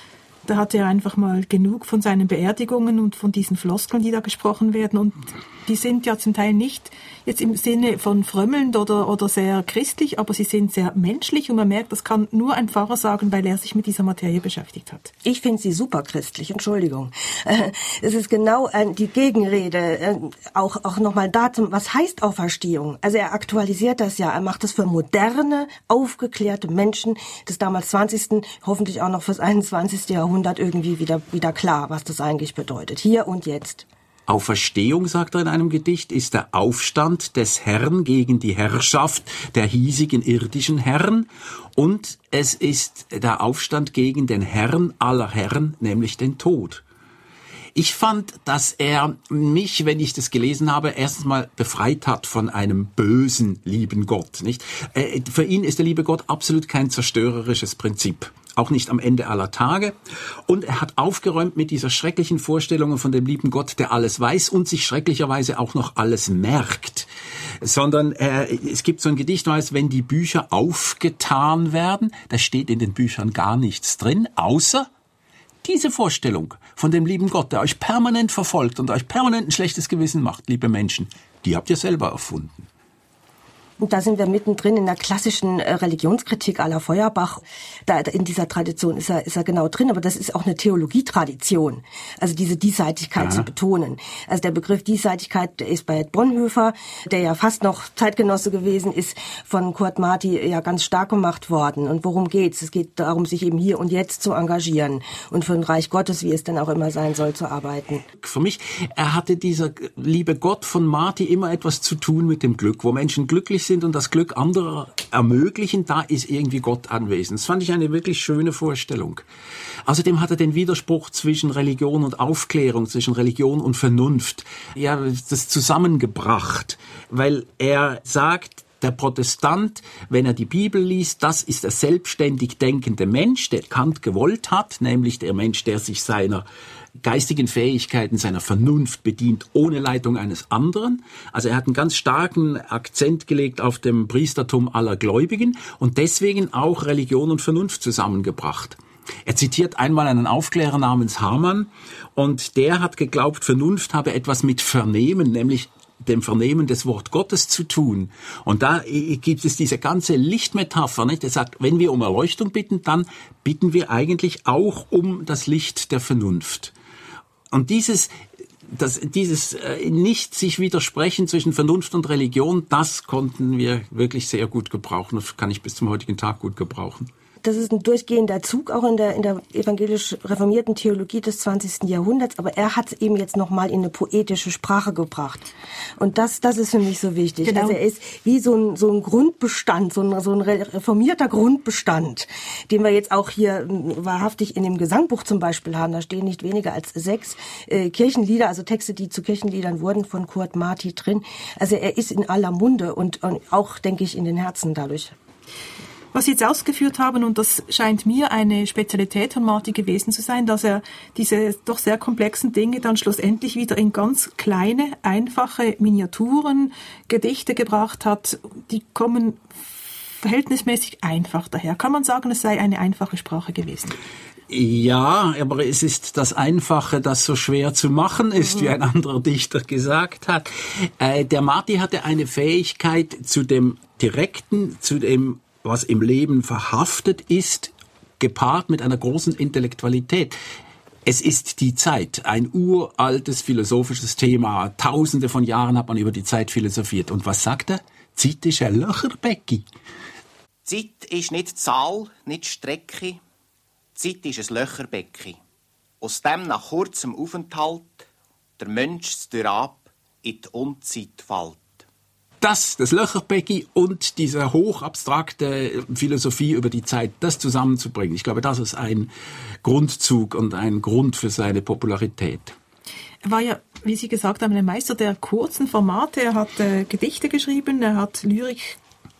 Da hatte er einfach mal genug von seinen Beerdigungen und von diesen Floskeln, die da gesprochen werden. Und die sind ja zum Teil nicht jetzt im Sinne von frömmelnd oder, oder sehr christlich, aber sie sind sehr menschlich. Und man merkt, das kann nur ein Pfarrer sagen, weil er sich mit dieser Materie beschäftigt hat. Ich finde sie super christlich, Entschuldigung. Es ist genau die Gegenrede, auch, auch nochmal dazu, was heißt Auferstehung? Also er aktualisiert das ja, er macht das für moderne, aufgeklärte Menschen des damals zwanzigsten, hoffentlich auch noch fürs einundzwanzigsten Jahrhundert irgendwie wieder, wieder klar, was das eigentlich bedeutet. Hier und jetzt. Auferstehung, sagt er in einem Gedicht, ist der Aufstand des Herrn gegen die Herrschaft der hiesigen irdischen Herren und es ist der Aufstand gegen den Herrn aller Herren, nämlich den Tod. Ich fand, dass er mich, wenn ich das gelesen habe, erstens mal befreit hat von einem bösen, lieben Gott, nicht? Für ihn ist der liebe Gott absolut kein zerstörerisches Prinzip. Auch nicht am Ende aller Tage. Und er hat aufgeräumt mit dieser schrecklichen Vorstellung von dem lieben Gott, der alles weiß und sich schrecklicherweise auch noch alles merkt. Sondern äh, es gibt so ein Gedicht, heißt, wenn die Bücher aufgetan werden, da steht in den Büchern gar nichts drin, außer diese Vorstellung von dem lieben Gott, der euch permanent verfolgt und euch permanent ein schlechtes Gewissen macht, liebe Menschen, die habt ihr selber erfunden. Und da sind wir mittendrin in der klassischen Religionskritik à la Feuerbach. Da, in dieser Tradition ist er, ist er genau drin, aber das ist auch eine Theologietradition. Also diese Diesseitigkeit ja. zu betonen. Also der Begriff Diesseitigkeit ist bei Bonhoeffer, der ja fast noch Zeitgenosse gewesen ist, von Kurt Marti ja ganz stark gemacht worden. Und worum geht's? Es geht darum, sich eben hier und jetzt zu engagieren und für ein Reich Gottes, wie es denn auch immer sein soll, zu arbeiten. Für mich, er hatte dieser liebe Gott von Marti immer etwas zu tun mit dem Glück, wo Menschen glücklich sind und das Glück anderer ermöglichen, da ist irgendwie Gott anwesend. Das fand ich eine wirklich schöne Vorstellung. Außerdem hat er den Widerspruch zwischen Religion und Aufklärung, zwischen Religion und Vernunft, ja, das zusammengebracht, weil er sagt, der Protestant, wenn er die Bibel liest, das ist der selbstständig denkende Mensch, der Kant gewollt hat, nämlich der Mensch, der sich seiner geistigen Fähigkeiten seiner Vernunft bedient, ohne Leitung eines anderen. Also er hat einen ganz starken Akzent gelegt auf dem Priestertum aller Gläubigen und deswegen auch Religion und Vernunft zusammengebracht. Er zitiert einmal einen Aufklärer namens Hamann und der hat geglaubt, Vernunft habe etwas mit Vernehmen, nämlich dem Vernehmen des Wort Gottes zu tun. Und da gibt es diese ganze Lichtmetapher, nicht? Er sagt, wenn wir um Erleuchtung bitten, dann bitten wir eigentlich auch um das Licht der Vernunft. Und dieses, das, dieses äh, nicht sich widersprechen zwischen Vernunft und Religion, das konnten wir wirklich sehr gut gebrauchen. Das kann ich bis zum heutigen Tag gut gebrauchen. Das ist ein durchgehender Zug auch in der, in der evangelisch reformierten Theologie des zwanzigsten Jahrhunderts, aber er hat es eben jetzt nochmal in eine poetische Sprache gebracht. Und das, das ist für mich so wichtig. Genau. Also er ist wie so ein, so ein Grundbestand, so ein, so ein reformierter Grundbestand, den wir jetzt auch hier wahrhaftig in dem Gesangbuch zum Beispiel haben. Da stehen nicht weniger als sechs äh, Kirchenlieder, also Texte, die zu Kirchenliedern wurden, von Kurt Marti drin. Also er ist in aller Munde und, und auch, denke ich, in den Herzen dadurch. Was Sie jetzt ausgeführt haben, und das scheint mir eine Spezialität von Marti gewesen zu sein, dass er diese doch sehr komplexen Dinge dann schlussendlich wieder in ganz kleine, einfache Miniaturen, Gedichte gebracht hat. Die kommen verhältnismäßig einfach daher. Kann man sagen, es sei eine einfache Sprache gewesen? Ja, aber es ist das Einfache, das so schwer zu machen ist, mhm. wie ein anderer Dichter gesagt hat. Äh, der Marti hatte eine Fähigkeit zu dem Direkten, zu dem was im Leben verhaftet ist, gepaart mit einer großen Intellektualität. Es ist die Zeit, ein uraltes philosophisches Thema. Tausende von Jahren hat man über die Zeit philosophiert. Und was sagt er? Zeit ist ein Löcherbecki. Zeit ist nicht Zahl, nicht Strecke. Zeit ist ein Löcherbecki. Aus dem nach kurzem Aufenthalt der Mensch durchab in die Unzeit fällt. Das, das Löcherbecki und diese hochabstrakte Philosophie über die Zeit, das zusammenzubringen. Ich glaube, das ist ein Grundzug und ein Grund für seine Popularität. Er war ja, wie Sie gesagt haben, ein Meister der kurzen Formate. Er hat äh, Gedichte geschrieben, er hat Lyrik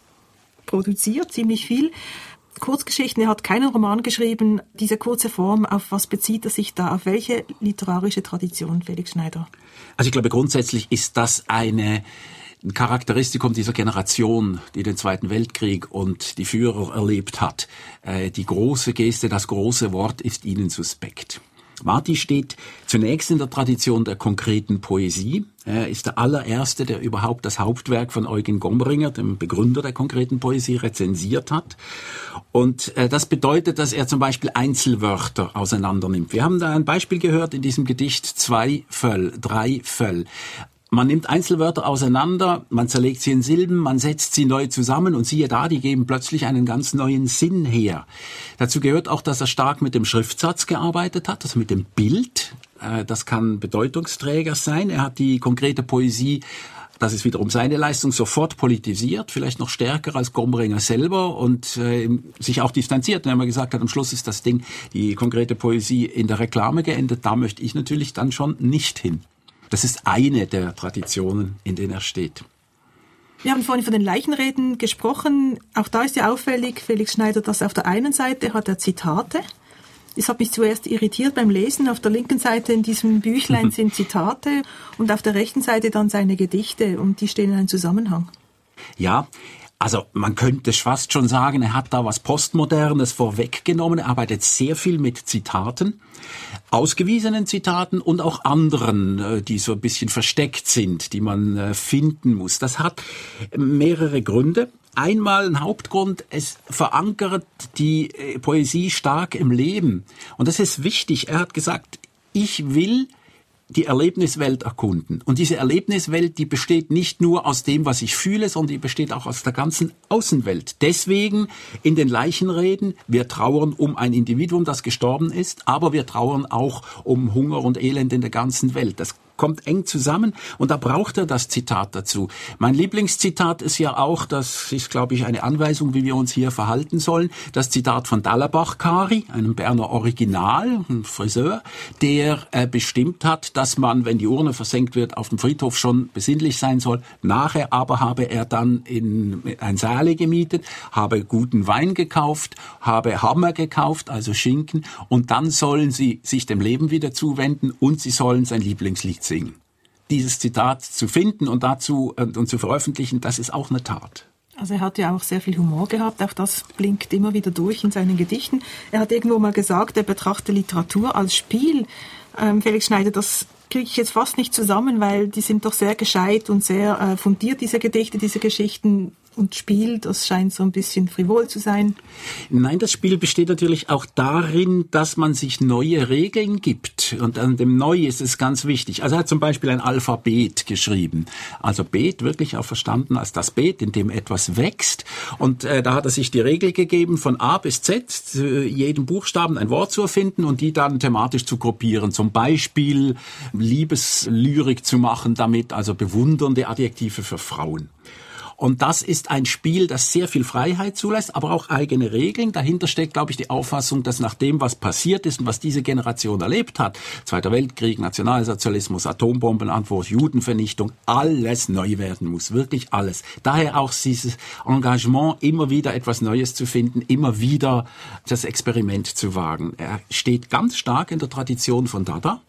produziert, ziemlich viel. Kurzgeschichten, er hat keinen Roman geschrieben. Diese kurze Form, auf was bezieht er sich da? Auf welche literarische Tradition, Felix Schneider? Also ich glaube, grundsätzlich ist das eine ein Charakteristikum dieser Generation, die den Zweiten Weltkrieg und die Führer erlebt hat. Die große Geste, das große Wort ist ihnen suspekt. Marti steht zunächst in der Tradition der konkreten Poesie. Er ist der allererste, der überhaupt das Hauptwerk von Eugen Gomringer, dem Begründer der konkreten Poesie, rezensiert hat. Und das bedeutet, dass er zum Beispiel Einzelwörter auseinandernimmt. Wir haben da ein Beispiel gehört in diesem Gedicht Zwei Völl, drei Völl. Man nimmt Einzelwörter auseinander, man zerlegt sie in Silben, man setzt sie neu zusammen und siehe da, die geben plötzlich einen ganz neuen Sinn her. Dazu gehört auch, dass er stark mit dem Schriftsatz gearbeitet hat, also mit dem Bild. Das kann Bedeutungsträger sein. Er hat die konkrete Poesie, das ist wiederum seine Leistung, sofort politisiert, vielleicht noch stärker als Gomringer selber und äh, sich auch distanziert, wenn man gesagt hat, am Schluss ist das Ding, die konkrete Poesie in der Reklame geendet. Da möchte ich natürlich dann schon nicht hin. Das ist eine der Traditionen, in denen er steht. Wir haben vorhin von den Leichenreden gesprochen. Auch da ist ja auffällig, Felix Schneider, dass auf der einen Seite hat er Zitate. Das hat mich zuerst irritiert beim Lesen. Auf der linken Seite in diesem Büchlein sind Zitate und auf der rechten Seite dann seine Gedichte und die stehen in einem Zusammenhang. Ja, also man könnte fast schon sagen, er hat da was Postmodernes vorweggenommen. Er arbeitet sehr viel mit Zitaten, ausgewiesenen Zitaten und auch anderen, die so ein bisschen versteckt sind, die man finden muss. Das hat mehrere Gründe. Einmal ein Hauptgrund, es verankert die Poesie stark im Leben. Und das ist wichtig. Er hat gesagt, ich will die Erlebniswelt erkunden. Und diese Erlebniswelt, die besteht nicht nur aus dem, was ich fühle, sondern die besteht auch aus der ganzen Außenwelt. Deswegen in den Leichenreden, wir trauern um ein Individuum, das gestorben ist, aber wir trauern auch um Hunger und Elend in der ganzen Welt. Das kommt eng zusammen und da braucht er das Zitat dazu. Mein Lieblingszitat ist ja auch, das ist, glaube ich, eine Anweisung, wie wir uns hier verhalten sollen, das Zitat von Dallerbach-Kari, einem Berner Original, ein Friseur, der äh, bestimmt hat, dass man, wenn die Urne versenkt wird, auf dem Friedhof schon besinnlich sein soll. Nachher aber habe er dann in ein Saale gemietet, habe guten Wein gekauft, habe Hammer gekauft, also Schinken, und dann sollen sie sich dem Leben wieder zuwenden und sie sollen sein Lieblingslied singen. Dieses Zitat zu finden und dazu und, und zu veröffentlichen, das ist auch eine Tat. Also er hat ja auch sehr viel Humor gehabt, auch das blinkt immer wieder durch in seinen Gedichten. Er hat irgendwo mal gesagt, er betrachte Literatur als Spiel. Ähm, Felix Schneider, das kriege ich jetzt fast nicht zusammen, weil die sind doch sehr gescheit und sehr äh, fundiert, diese Gedichte, diese Geschichten. Und Spiel, das scheint so ein bisschen frivol zu sein. Nein, das Spiel besteht natürlich auch darin, dass man sich neue Regeln gibt. Und an dem Neu ist es ganz wichtig. Also er hat zum Beispiel ein Alphabet geschrieben. Also Bet wirklich auch verstanden als das Beet, in dem etwas wächst. Und äh, da hat er sich die Regel gegeben, von A bis Z zu jedem Buchstaben ein Wort zu erfinden und die dann thematisch zu gruppieren. Zum Beispiel Liebeslyrik zu machen damit, also bewundernde Adjektive für Frauen. Und das ist ein Spiel, das sehr viel Freiheit zulässt, aber auch eigene Regeln. Dahinter steckt, glaube ich, die Auffassung, dass nach dem, was passiert ist und was diese Generation erlebt hat, Zweiter Weltkrieg, Nationalsozialismus, Atombombenantwurf, Judenvernichtung, alles neu werden muss, wirklich alles. Daher auch dieses Engagement, immer wieder etwas Neues zu finden, immer wieder das Experiment zu wagen. Er steht ganz stark in der Tradition von Dada.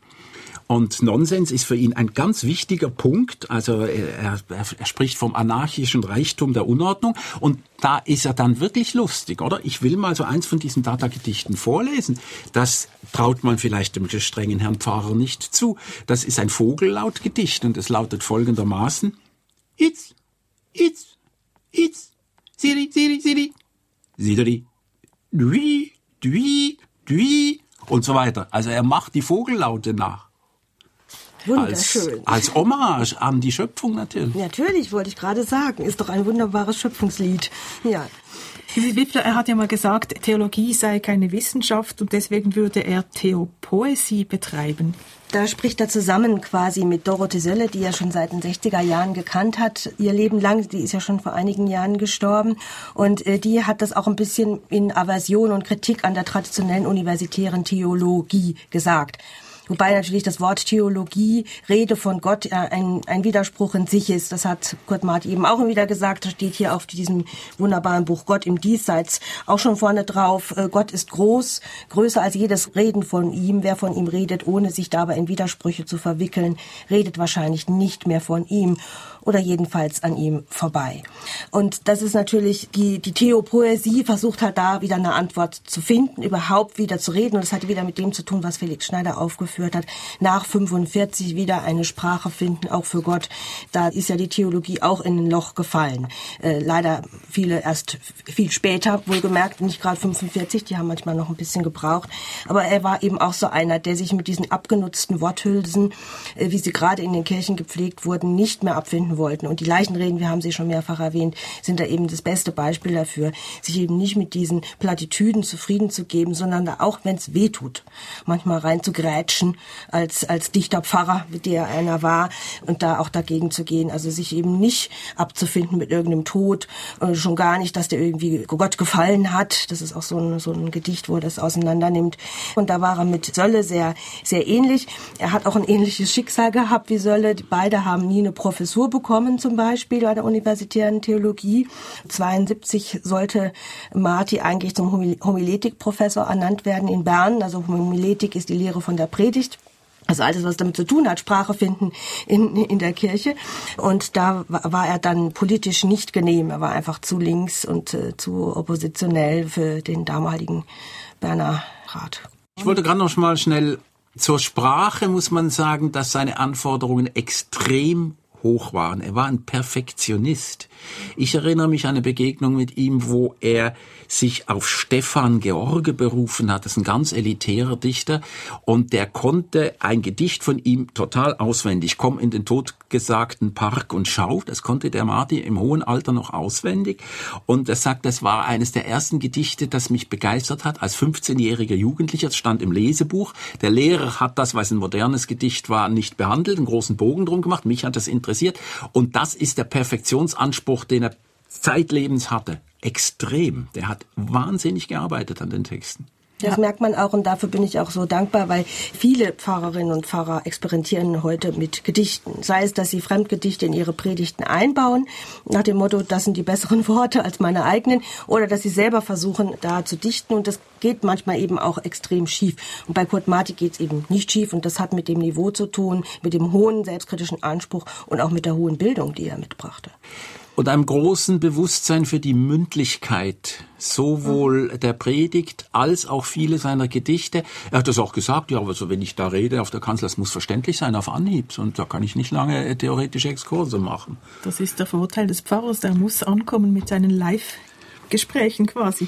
Und Nonsens ist für ihn ein ganz wichtiger Punkt. Also er, er, er spricht vom anarchischen Reichtum der Unordnung. Und da ist er dann wirklich lustig, oder? Ich will mal so eins von diesen Dada-Gedichten vorlesen. Das traut man vielleicht dem strengen Herrn Pfarrer nicht zu. Das ist ein Vogellautgedicht und es lautet folgendermaßen. Itz, itz, itz, siri, siri, siri, sideri, dui, dui, dui und so weiter. Also er macht die Vogellaute nach. Wunderschön. Als, als Hommage an die Schöpfung natürlich. Natürlich, wollte ich gerade sagen. Ist doch ein wunderbares Schöpfungslied. Ja. Wipfler, er hat ja mal gesagt, Theologie sei keine Wissenschaft und deswegen würde er Theopoesie betreiben. Da spricht er zusammen quasi mit Dorothee Sölle, die er schon seit den sechziger Jahren gekannt hat, ihr Leben lang. Die ist ja schon vor einigen Jahren gestorben. Und äh, die hat das auch ein bisschen in Aversion und Kritik an der traditionellen universitären Theologie gesagt. Wobei natürlich das Wort Theologie, Rede von Gott, ein, ein Widerspruch in sich ist. Das hat Kurt Marti eben auch wieder gesagt. Das steht hier auf diesem wunderbaren Buch Gott im Diesseits auch schon vorne drauf. Gott ist groß, größer als jedes Reden von ihm. Wer von ihm redet, ohne sich dabei in Widersprüche zu verwickeln, redet wahrscheinlich nicht mehr von ihm oder jedenfalls an ihm vorbei. Und das ist natürlich, die, die Theopoesie versucht halt da wieder eine Antwort zu finden, überhaupt wieder zu reden. Und das hat wieder mit dem zu tun, was Felix Schneider aufgeführt hat. Nach fünfundvierzig wieder eine Sprache finden, auch für Gott. Da ist ja die Theologie auch in ein Loch gefallen. Äh, leider viele erst viel später, wohlgemerkt, nicht gerade fünfundvierzig, die haben manchmal noch ein bisschen gebraucht. Aber er war eben auch so einer, der sich mit diesen abgenutzten Worthülsen, äh, wie sie gerade in den Kirchen gepflegt wurden, nicht mehr abfinden wollten. Und die Leichenreden, wir haben sie schon mehrfach erwähnt, sind da eben das beste Beispiel dafür, sich eben nicht mit diesen Plattitüden zufrieden zu geben, sondern da auch, wenn es weh tut, manchmal rein zu grätschen als, als Dichterpfarrer, der einer war, und da auch dagegen zu gehen. Also sich eben nicht abzufinden mit irgendeinem Tod, und schon gar nicht, dass der irgendwie Gott gefallen hat. Das ist auch so ein, so ein Gedicht, wo er das auseinander nimmt. Und da war er mit Sölle sehr, sehr ähnlich. Er hat auch ein ähnliches Schicksal gehabt wie Sölle. Beide haben nie eine Professur bekommen, zum Beispiel bei der universitären Theologie. zweiundsiebzig sollte Marti eigentlich zum Homiletikprofessor ernannt werden in Bern. Also Homiletik ist die Lehre von der Predigt. Also alles, was damit zu tun hat, Sprache finden in, in der Kirche. Und da war er dann politisch nicht genehm. Er war einfach zu links und äh, zu oppositionell für den damaligen Berner Rat. Ich wollte gerade noch mal schnell zur Sprache, muss man sagen, dass seine Anforderungen extrem hoch waren. Er war ein Perfektionist. Ich erinnere mich an eine Begegnung mit ihm, wo er sich auf Stefan George berufen hat. Das ist ein ganz elitärer Dichter. Und der konnte ein Gedicht von ihm total auswendig. Komm in den totgesagten Park und schau. Das konnte der Marty im hohen Alter noch auswendig. Und er sagt, das war eines der ersten Gedichte, das mich begeistert hat als fünfzehnjähriger Jugendlicher. Das stand im Lesebuch. Der Lehrer hat das, weil es ein modernes Gedicht war, nicht behandelt, einen großen Bogen drum gemacht. Mich hat das interessiert. Und das ist der Perfektionsanspruch, den er zeitlebens hatte. Extrem. Der hat wahnsinnig gearbeitet an den Texten. Das merkt man auch und dafür bin ich auch so dankbar, weil viele Pfarrerinnen und Pfarrer experimentieren heute mit Gedichten. Sei es, dass sie Fremdgedichte in ihre Predigten einbauen, nach dem Motto, das sind die besseren Worte als meine eigenen, oder dass sie selber versuchen, da zu dichten und das geht manchmal eben auch extrem schief. Und bei Kurt Marti geht es eben nicht schief und das hat mit dem Niveau zu tun, mit dem hohen selbstkritischen Anspruch und auch mit der hohen Bildung, die er mitbrachte. Und einem großen Bewusstsein für die Mündlichkeit, sowohl der Predigt als auch viele seiner Gedichte. Er hat das auch gesagt, ja, also wenn ich da rede auf der Kanzel, das muss verständlich sein auf Anhieb. Und da kann ich nicht lange theoretische Exkurse machen. Das ist der Vorteil des Pfarrers, der muss ankommen mit seinen Live-Gesprächen quasi.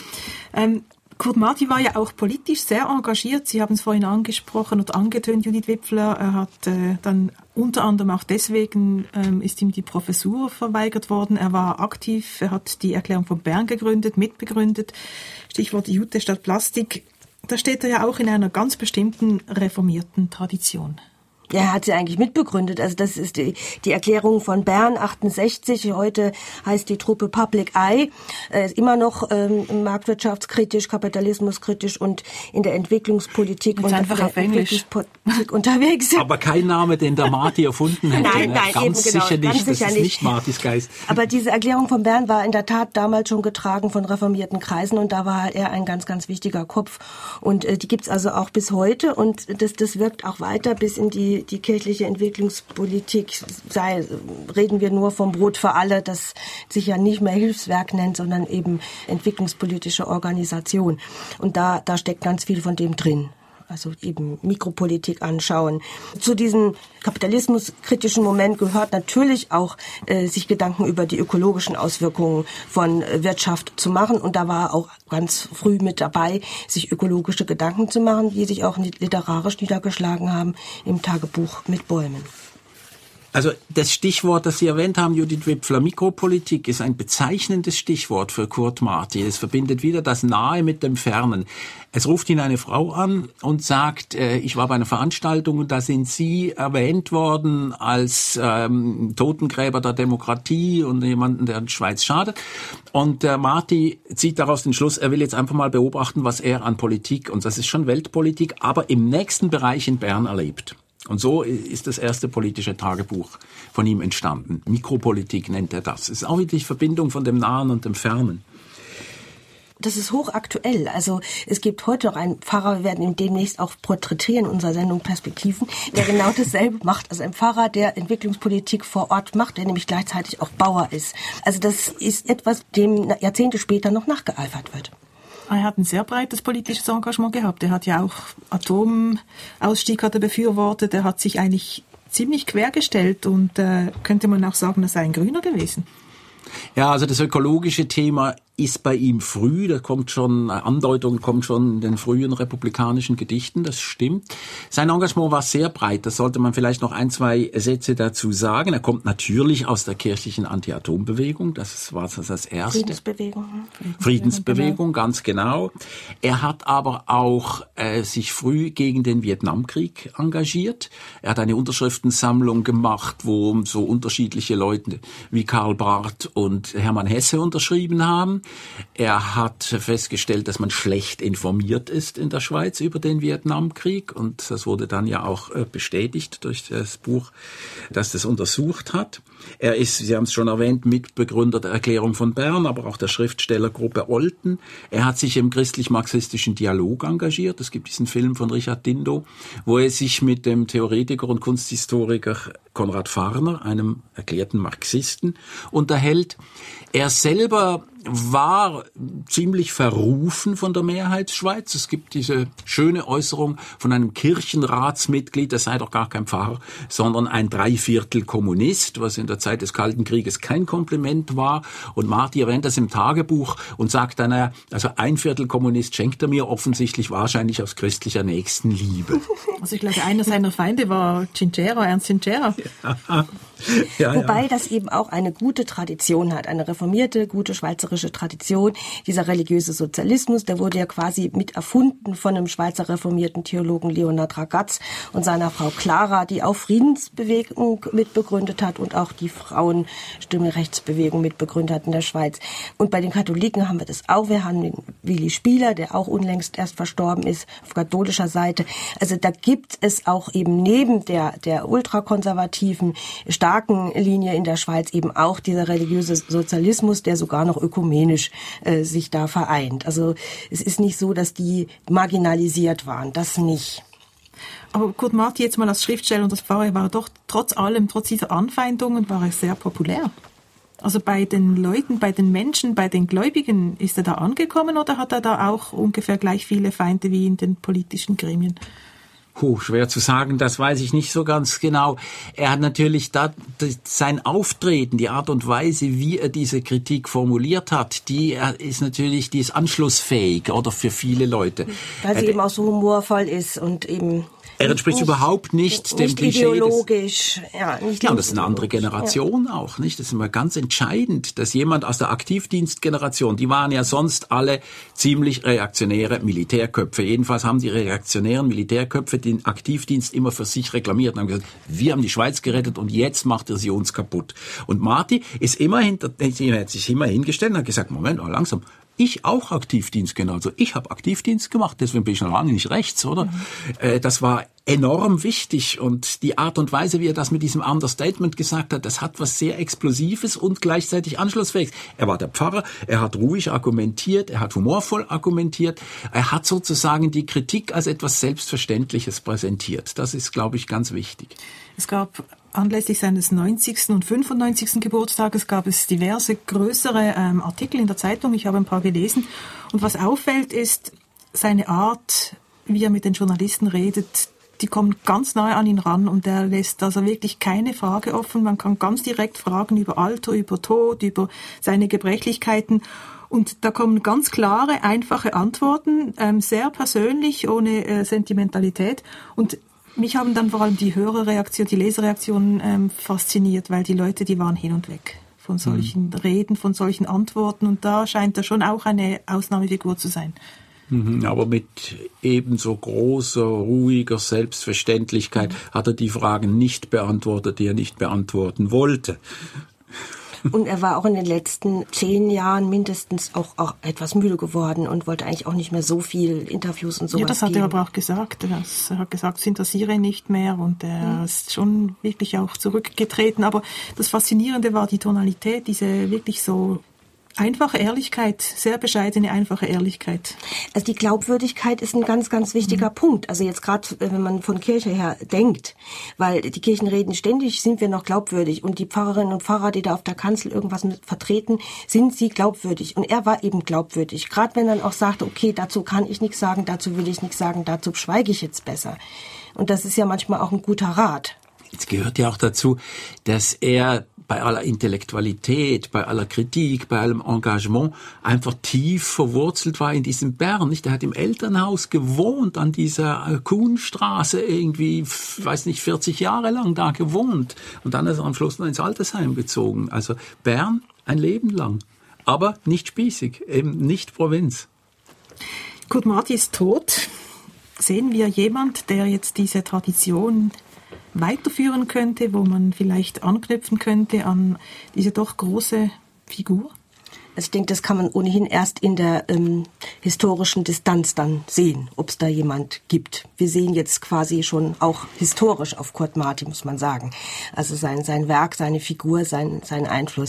Ähm, Kurt Marti war ja auch politisch sehr engagiert. Sie haben es vorhin angesprochen oder angetönt, Judith Wipfler. Er hat äh, dann unter anderem auch deswegen ähm, ist ihm die Professur verweigert worden. Er war aktiv, er hat die Erklärung von Bern gegründet, mitbegründet. Stichwort Jute statt Plastik. Da steht er ja auch in einer ganz bestimmten reformierten Tradition. Ja, er hat sie eigentlich mitbegründet. Also das ist die, die Erklärung von Bern achtundsechzig. Heute heißt die Truppe Public Eye. Er ist immer noch ähm, marktwirtschaftskritisch, kapitalismuskritisch und in der Entwicklungspolitik und einfach auf Englisch unterwegs. Aber kein Name, den der Marti erfunden hätte. Nein, nein, ganz eben, genau, sicher nicht. Ganz sicher das ist nicht. nicht Martis Geist. Aber diese Erklärung von Bern war in der Tat damals schon getragen von reformierten Kreisen und da war er ein ganz, ganz wichtiger Kopf. Und äh, die gibt's also auch bis heute und das, das wirkt auch weiter bis in die die kirchliche Entwicklungspolitik, sei, reden wir nur vom Brot für alle, das sich ja nicht mehr Hilfswerk nennt, sondern eben entwicklungspolitische Organisation. Und da, da steckt ganz viel von dem drin. Also eben Mikropolitik anschauen. Zu diesem kapitalismuskritischen Moment gehört natürlich auch, äh, sich Gedanken über die ökologischen Auswirkungen von äh, Wirtschaft zu machen. Und da war auch ganz früh mit dabei, sich ökologische Gedanken zu machen, die sich auch literarisch niedergeschlagen haben im Tagebuch mit Bäumen. Also das Stichwort, das Sie erwähnt haben, Judith Wipfler, Mikropolitik, ist ein bezeichnendes Stichwort für Kurt Marti. Es verbindet wieder das Nahe mit dem Fernen. Es ruft ihn eine Frau an und sagt, äh, ich war bei einer Veranstaltung und da sind Sie erwähnt worden als ähm, Totengräber der Demokratie und jemanden, der der Schweiz schadet. Und der Marti zieht daraus den Schluss, er will jetzt einfach mal beobachten, was er an Politik, und das ist schon Weltpolitik, aber im nächsten Bereich in Bern erlebt. Und so ist das erste politische Tagebuch von ihm entstanden. Mikropolitik nennt er das. Es ist auch wieder die Verbindung von dem Nahen und dem Fernen. Das ist hochaktuell. Also es gibt heute noch einen Pfarrer, wir werden ihn demnächst auch porträtieren in unserer Sendung Perspektiven, der genau dasselbe macht. Also ein Pfarrer, der Entwicklungspolitik vor Ort macht, der nämlich gleichzeitig auch Bauer ist. Also das ist etwas, dem Jahrzehnte später noch nachgeeifert wird. Er hat ein sehr breites politisches Engagement gehabt. Er hat ja auch Atomausstieg hat er befürwortet. Er hat sich eigentlich ziemlich quergestellt und äh, könnte man auch sagen, er sei ein Grüner gewesen. Ja, also das ökologische Thema ist bei ihm früh, da kommt schon, Andeutung kommt schon in den frühen republikanischen Gedichten, das stimmt. Sein Engagement war sehr breit, das sollte man vielleicht noch ein, zwei Sätze dazu sagen. Er kommt natürlich aus der kirchlichen Anti-Atom-Bewegung, das war das, das erste. Friedensbewegung. Friedensbewegung, Friedensbewegung, ganz genau. Er hat aber auch äh, sich früh gegen den Vietnamkrieg engagiert. Er hat eine Unterschriftensammlung gemacht, wo so unterschiedliche Leute wie Karl Barth und Hermann Hesse unterschrieben haben. Er hat festgestellt, dass man schlecht informiert ist in der Schweiz über den Vietnamkrieg und das wurde dann ja auch bestätigt durch das Buch, das das untersucht hat. Er ist, Sie haben es schon erwähnt, Mitbegründer der Erklärung von Bern, aber auch der Schriftstellergruppe Olten. Er hat sich im christlich-marxistischen Dialog engagiert. Es gibt diesen Film von Richard Dindo, wo er sich mit dem Theoretiker und Kunsthistoriker Konrad Farner, einem erklärten Marxisten, unterhält. Er selber war ziemlich verrufen von der Mehrheitsschweiz. Es gibt diese schöne Äußerung von einem Kirchenratsmitglied, der sei doch gar kein Pfarrer, sondern ein Dreiviertel Kommunist, was in der Zeit des Kalten Krieges kein Kompliment war. Und Marti erwähnt das im Tagebuch und sagt dann, naja, also ein Viertel Kommunist schenkt er mir offensichtlich wahrscheinlich aus christlicher Nächstenliebe. Also ich glaube, einer seiner Feinde war Cingera, Ernst Cingera. Ja. Ja, Wobei ja. das eben auch eine gute Tradition hat, eine reformierte, gute schweizerische Tradition. Dieser religiöse Sozialismus, der wurde ja quasi mit erfunden von einem Schweizer reformierten Theologen Leonhard Ragaz und seiner Frau Clara, die auch Friedensbewegung mitbegründet hat und auch die Frauenstimmerechtsbewegung mitbegründet hat in der Schweiz. Und bei den Katholiken haben wir das auch. Wir haben den Willi Spieler, der auch unlängst erst verstorben ist, auf katholischer Seite. Also da gibt es auch eben neben der, der ultrakonservativen starken Linie in der Schweiz eben auch dieser religiöse Sozialismus, der sogar noch ökumenisch äh, sich da vereint. Also es ist nicht so, dass die marginalisiert waren, das nicht. Aber Kurt Marti jetzt mal als Schriftsteller und als Pfarrer war er doch trotz allem, trotz dieser Anfeindungen, war er sehr populär. Also bei den Leuten, bei den Menschen, bei den Gläubigen, ist er da angekommen oder hat er da auch ungefähr gleich viele Feinde wie in den politischen Gremien? Puh, schwer zu sagen, das weiß ich nicht so ganz genau. Er hat natürlich da sein Auftreten, die Art und Weise, wie er diese Kritik formuliert hat, die ist natürlich, die ist anschlussfähig, oder für viele Leute. Weil sie er, eben auch so humorvoll ist und eben er entspricht nicht, überhaupt nicht, nicht dem Klischee. Ideologisch, ja, nicht ja, und das ist eine andere Generation ja. auch, nicht? Das ist immer ganz entscheidend, dass jemand aus der Aktivdienstgeneration, die waren ja sonst alle ziemlich reaktionäre Militärköpfe. Jedenfalls haben die reaktionären Militärköpfe den Aktivdienst immer für sich reklamiert und haben gesagt, wir haben die Schweiz gerettet und jetzt macht ihr sie uns kaputt. Und Marti ist immer hinter, er hat sich immer hingestellt und hat gesagt, Moment mal, langsam. Ich auch Aktivdienst, genau. Also ich habe Aktivdienst gemacht, deswegen bin ich noch lange nicht rechts, oder? Mhm. Äh, das war enorm wichtig und die Art und Weise, wie er das mit diesem Understatement gesagt hat, das hat was sehr Explosives und gleichzeitig Anschlussfähiges. Er war der Pfarrer, er hat ruhig argumentiert, er hat humorvoll argumentiert, er hat sozusagen die Kritik als etwas Selbstverständliches präsentiert. Das ist, glaube ich, ganz wichtig. Es gab anlässlich seines neunzigsten und fünfundneunzigsten Geburtstages gab es diverse größere ähm, Artikel in der Zeitung. Ich habe ein paar gelesen. Und was auffällt, ist seine Art, wie er mit den Journalisten redet. Die kommen ganz nahe an ihn ran und er lässt also wirklich keine Frage offen. Man kann ganz direkt fragen über Alter, über Tod, über seine Gebrechlichkeiten. Und da kommen ganz klare, einfache Antworten, ähm, sehr persönlich, ohne äh, Sentimentalität. Und mich haben dann vor allem die Hörerreaktion, die Lesereaktionen ähm, fasziniert, weil die Leute, die waren hin und weg von solchen mhm. Reden, von solchen Antworten. Und da scheint er schon auch eine Ausnahmefigur zu sein. Mhm, aber mit ebenso großer, ruhiger Selbstverständlichkeit mhm. hat er die Fragen nicht beantwortet, die er nicht beantworten wollte. Und er war auch in den letzten zehn Jahren mindestens auch, auch etwas müde geworden und wollte eigentlich auch nicht mehr so viel Interviews und sowas Ja, das hat geben. er aber auch gesagt. Er hat gesagt, es interessiere ihn nicht mehr und er mhm. ist schon wirklich auch zurückgetreten. Aber das Faszinierende war die Tonalität, diese wirklich so einfache Ehrlichkeit, sehr bescheidene, einfache Ehrlichkeit. Also die Glaubwürdigkeit ist ein ganz, ganz wichtiger mhm. Punkt. Also jetzt gerade, wenn man von Kirche her denkt, weil die Kirchen reden ständig, sind wir noch glaubwürdig und die Pfarrerinnen und Pfarrer, die da auf der Kanzel irgendwas mit vertreten, sind sie glaubwürdig. Und er war eben glaubwürdig. Gerade wenn er dann auch sagte, okay, dazu kann ich nichts sagen, dazu will ich nichts sagen, dazu schweige ich jetzt besser. Und das ist ja manchmal auch ein guter Rat. Jetzt gehört ja auch dazu, dass er bei aller Intellektualität, bei aller Kritik, bei allem Engagement einfach tief verwurzelt war in diesem Bern. Nicht? Er hat im Elternhaus gewohnt, an dieser Kuhnstraße irgendwie, weiß nicht, vierzig Jahre lang da gewohnt. Und dann ist er am Schluss noch ins Altersheim gezogen. Also Bern ein Leben lang. Aber nicht spießig, eben nicht Provinz. Kurt Marti ist tot. Sehen wir jemand, der jetzt diese Tradition weiterführen könnte, wo man vielleicht anknüpfen könnte an diese doch große Figur? Also ich denke, das kann man ohnehin erst in der ähm, historischen Distanz dann sehen, ob es da jemand gibt. Wir sehen jetzt quasi schon auch historisch auf Kurt Marti, muss man sagen. Also sein sein Werk, seine Figur, sein sein Einfluss.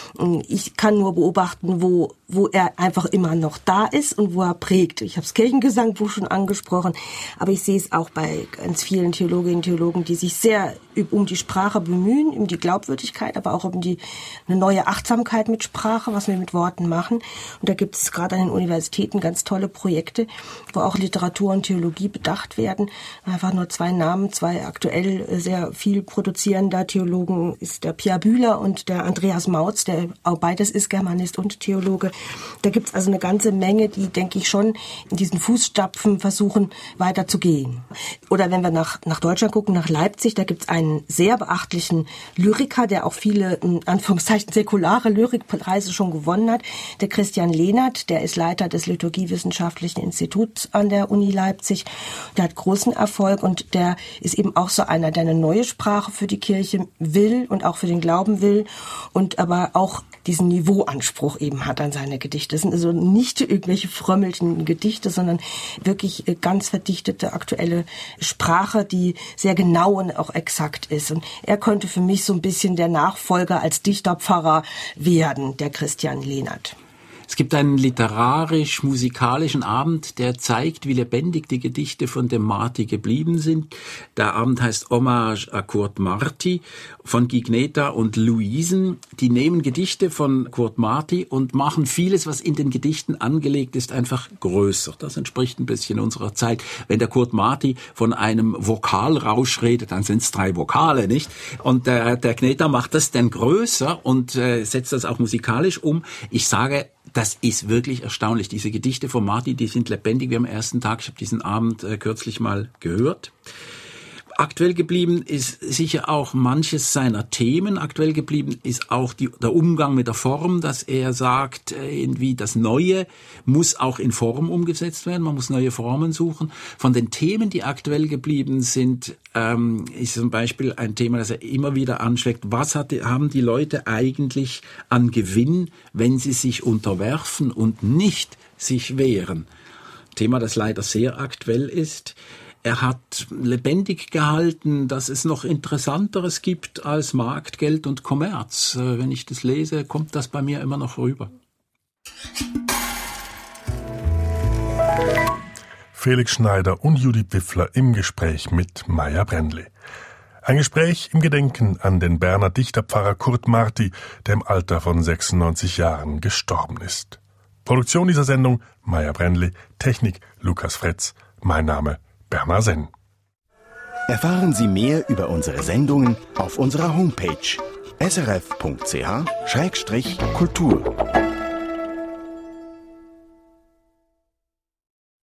Ich kann nur beobachten, wo wo er einfach immer noch da ist und wo er prägt. Ich habe das Kirchengesangbuch schon angesprochen, aber ich sehe es auch bei ganz vielen Theologinnen und Theologen, die sich sehr um die Sprache bemühen, um die Glaubwürdigkeit, aber auch um die eine neue Achtsamkeit mit Sprache, was wir mit Worten machen. Und da gibt es gerade an den Universitäten ganz tolle Projekte, wo auch Literatur und Theologie bedacht werden. Einfach nur zwei Namen, zwei aktuell sehr viel produzierender Theologen ist der Pierre Bühler und der Andreas Mautz, der auch beides ist, Germanist und Theologe. Da gibt es also eine ganze Menge, die, denke ich, schon in diesen Fußstapfen versuchen, weiterzugehen. Oder wenn wir nach, nach Deutschland gucken, nach Leipzig, da gibt es einen sehr beachtlichen Lyriker, der auch viele, in Anführungszeichen, säkulare Lyrikpreise schon gewonnen hat, der Christian Lehnert, der ist Leiter des Liturgiewissenschaftlichen Instituts an der Uni Leipzig. Der hat großen Erfolg und der ist eben auch so einer, der eine neue Sprache für die Kirche will und auch für den Glauben will und aber auch diesen Niveauanspruch eben hat an seine Gedichte. Das sind also nicht irgendwelche frömmelten Gedichte, sondern wirklich ganz verdichtete aktuelle Sprache, die sehr genau und auch exakt ist. Und er könnte für mich so ein bisschen der Nachfolger als Dichterpfarrer werden, der Christian Lehnert. Es gibt einen literarisch-musikalischen Abend, der zeigt, wie lebendig die Gedichte von dem Marti geblieben sind. Der Abend heißt Hommage à Kurt Marti von Gigneta und Luisen. Die nehmen Gedichte von Kurt Marti und machen vieles, was in den Gedichten angelegt ist, einfach größer. Das entspricht ein bisschen unserer Zeit. Wenn der Kurt Marti von einem Vokalrausch redet, dann sind es drei Vokale, nicht? Und der, der Gneta macht das dann größer und äh, setzt das auch musikalisch um. Ich sage, das ist wirklich erstaunlich. Diese Gedichte von Marti, die sind lebendig wie am ersten Tag. Ich habe diesen Abend äh, kürzlich mal gehört. Aktuell geblieben ist sicher auch manches seiner Themen. Aktuell geblieben ist auch die, der Umgang mit der Form, dass er sagt, irgendwie das Neue muss auch in Form umgesetzt werden. Man muss neue Formen suchen. Von den Themen, die aktuell geblieben sind, ähm, ist zum Beispiel ein Thema, das er immer wieder anschlägt. Was hat, haben die Leute eigentlich an Gewinn, wenn sie sich unterwerfen und nicht sich wehren? Thema, das leider sehr aktuell ist. Er hat lebendig gehalten, dass es noch Interessanteres gibt als Markt, Geld und Kommerz. Wenn ich das lese, kommt das bei mir immer noch rüber. Felix Schneider und Judith Wiffler im Gespräch mit Maja Brändli. Ein Gespräch im Gedenken an den Berner Dichterpfarrer Kurt Marti, der im Alter von sechsundneunzig Jahren gestorben ist. Produktion dieser Sendung Maja Brändli, Technik Lukas Fretz, mein Name Bernhard Senn. Erfahren Sie mehr über unsere Sendungen auf unserer Homepage s r f punkt c h Schrägstrich Kultur.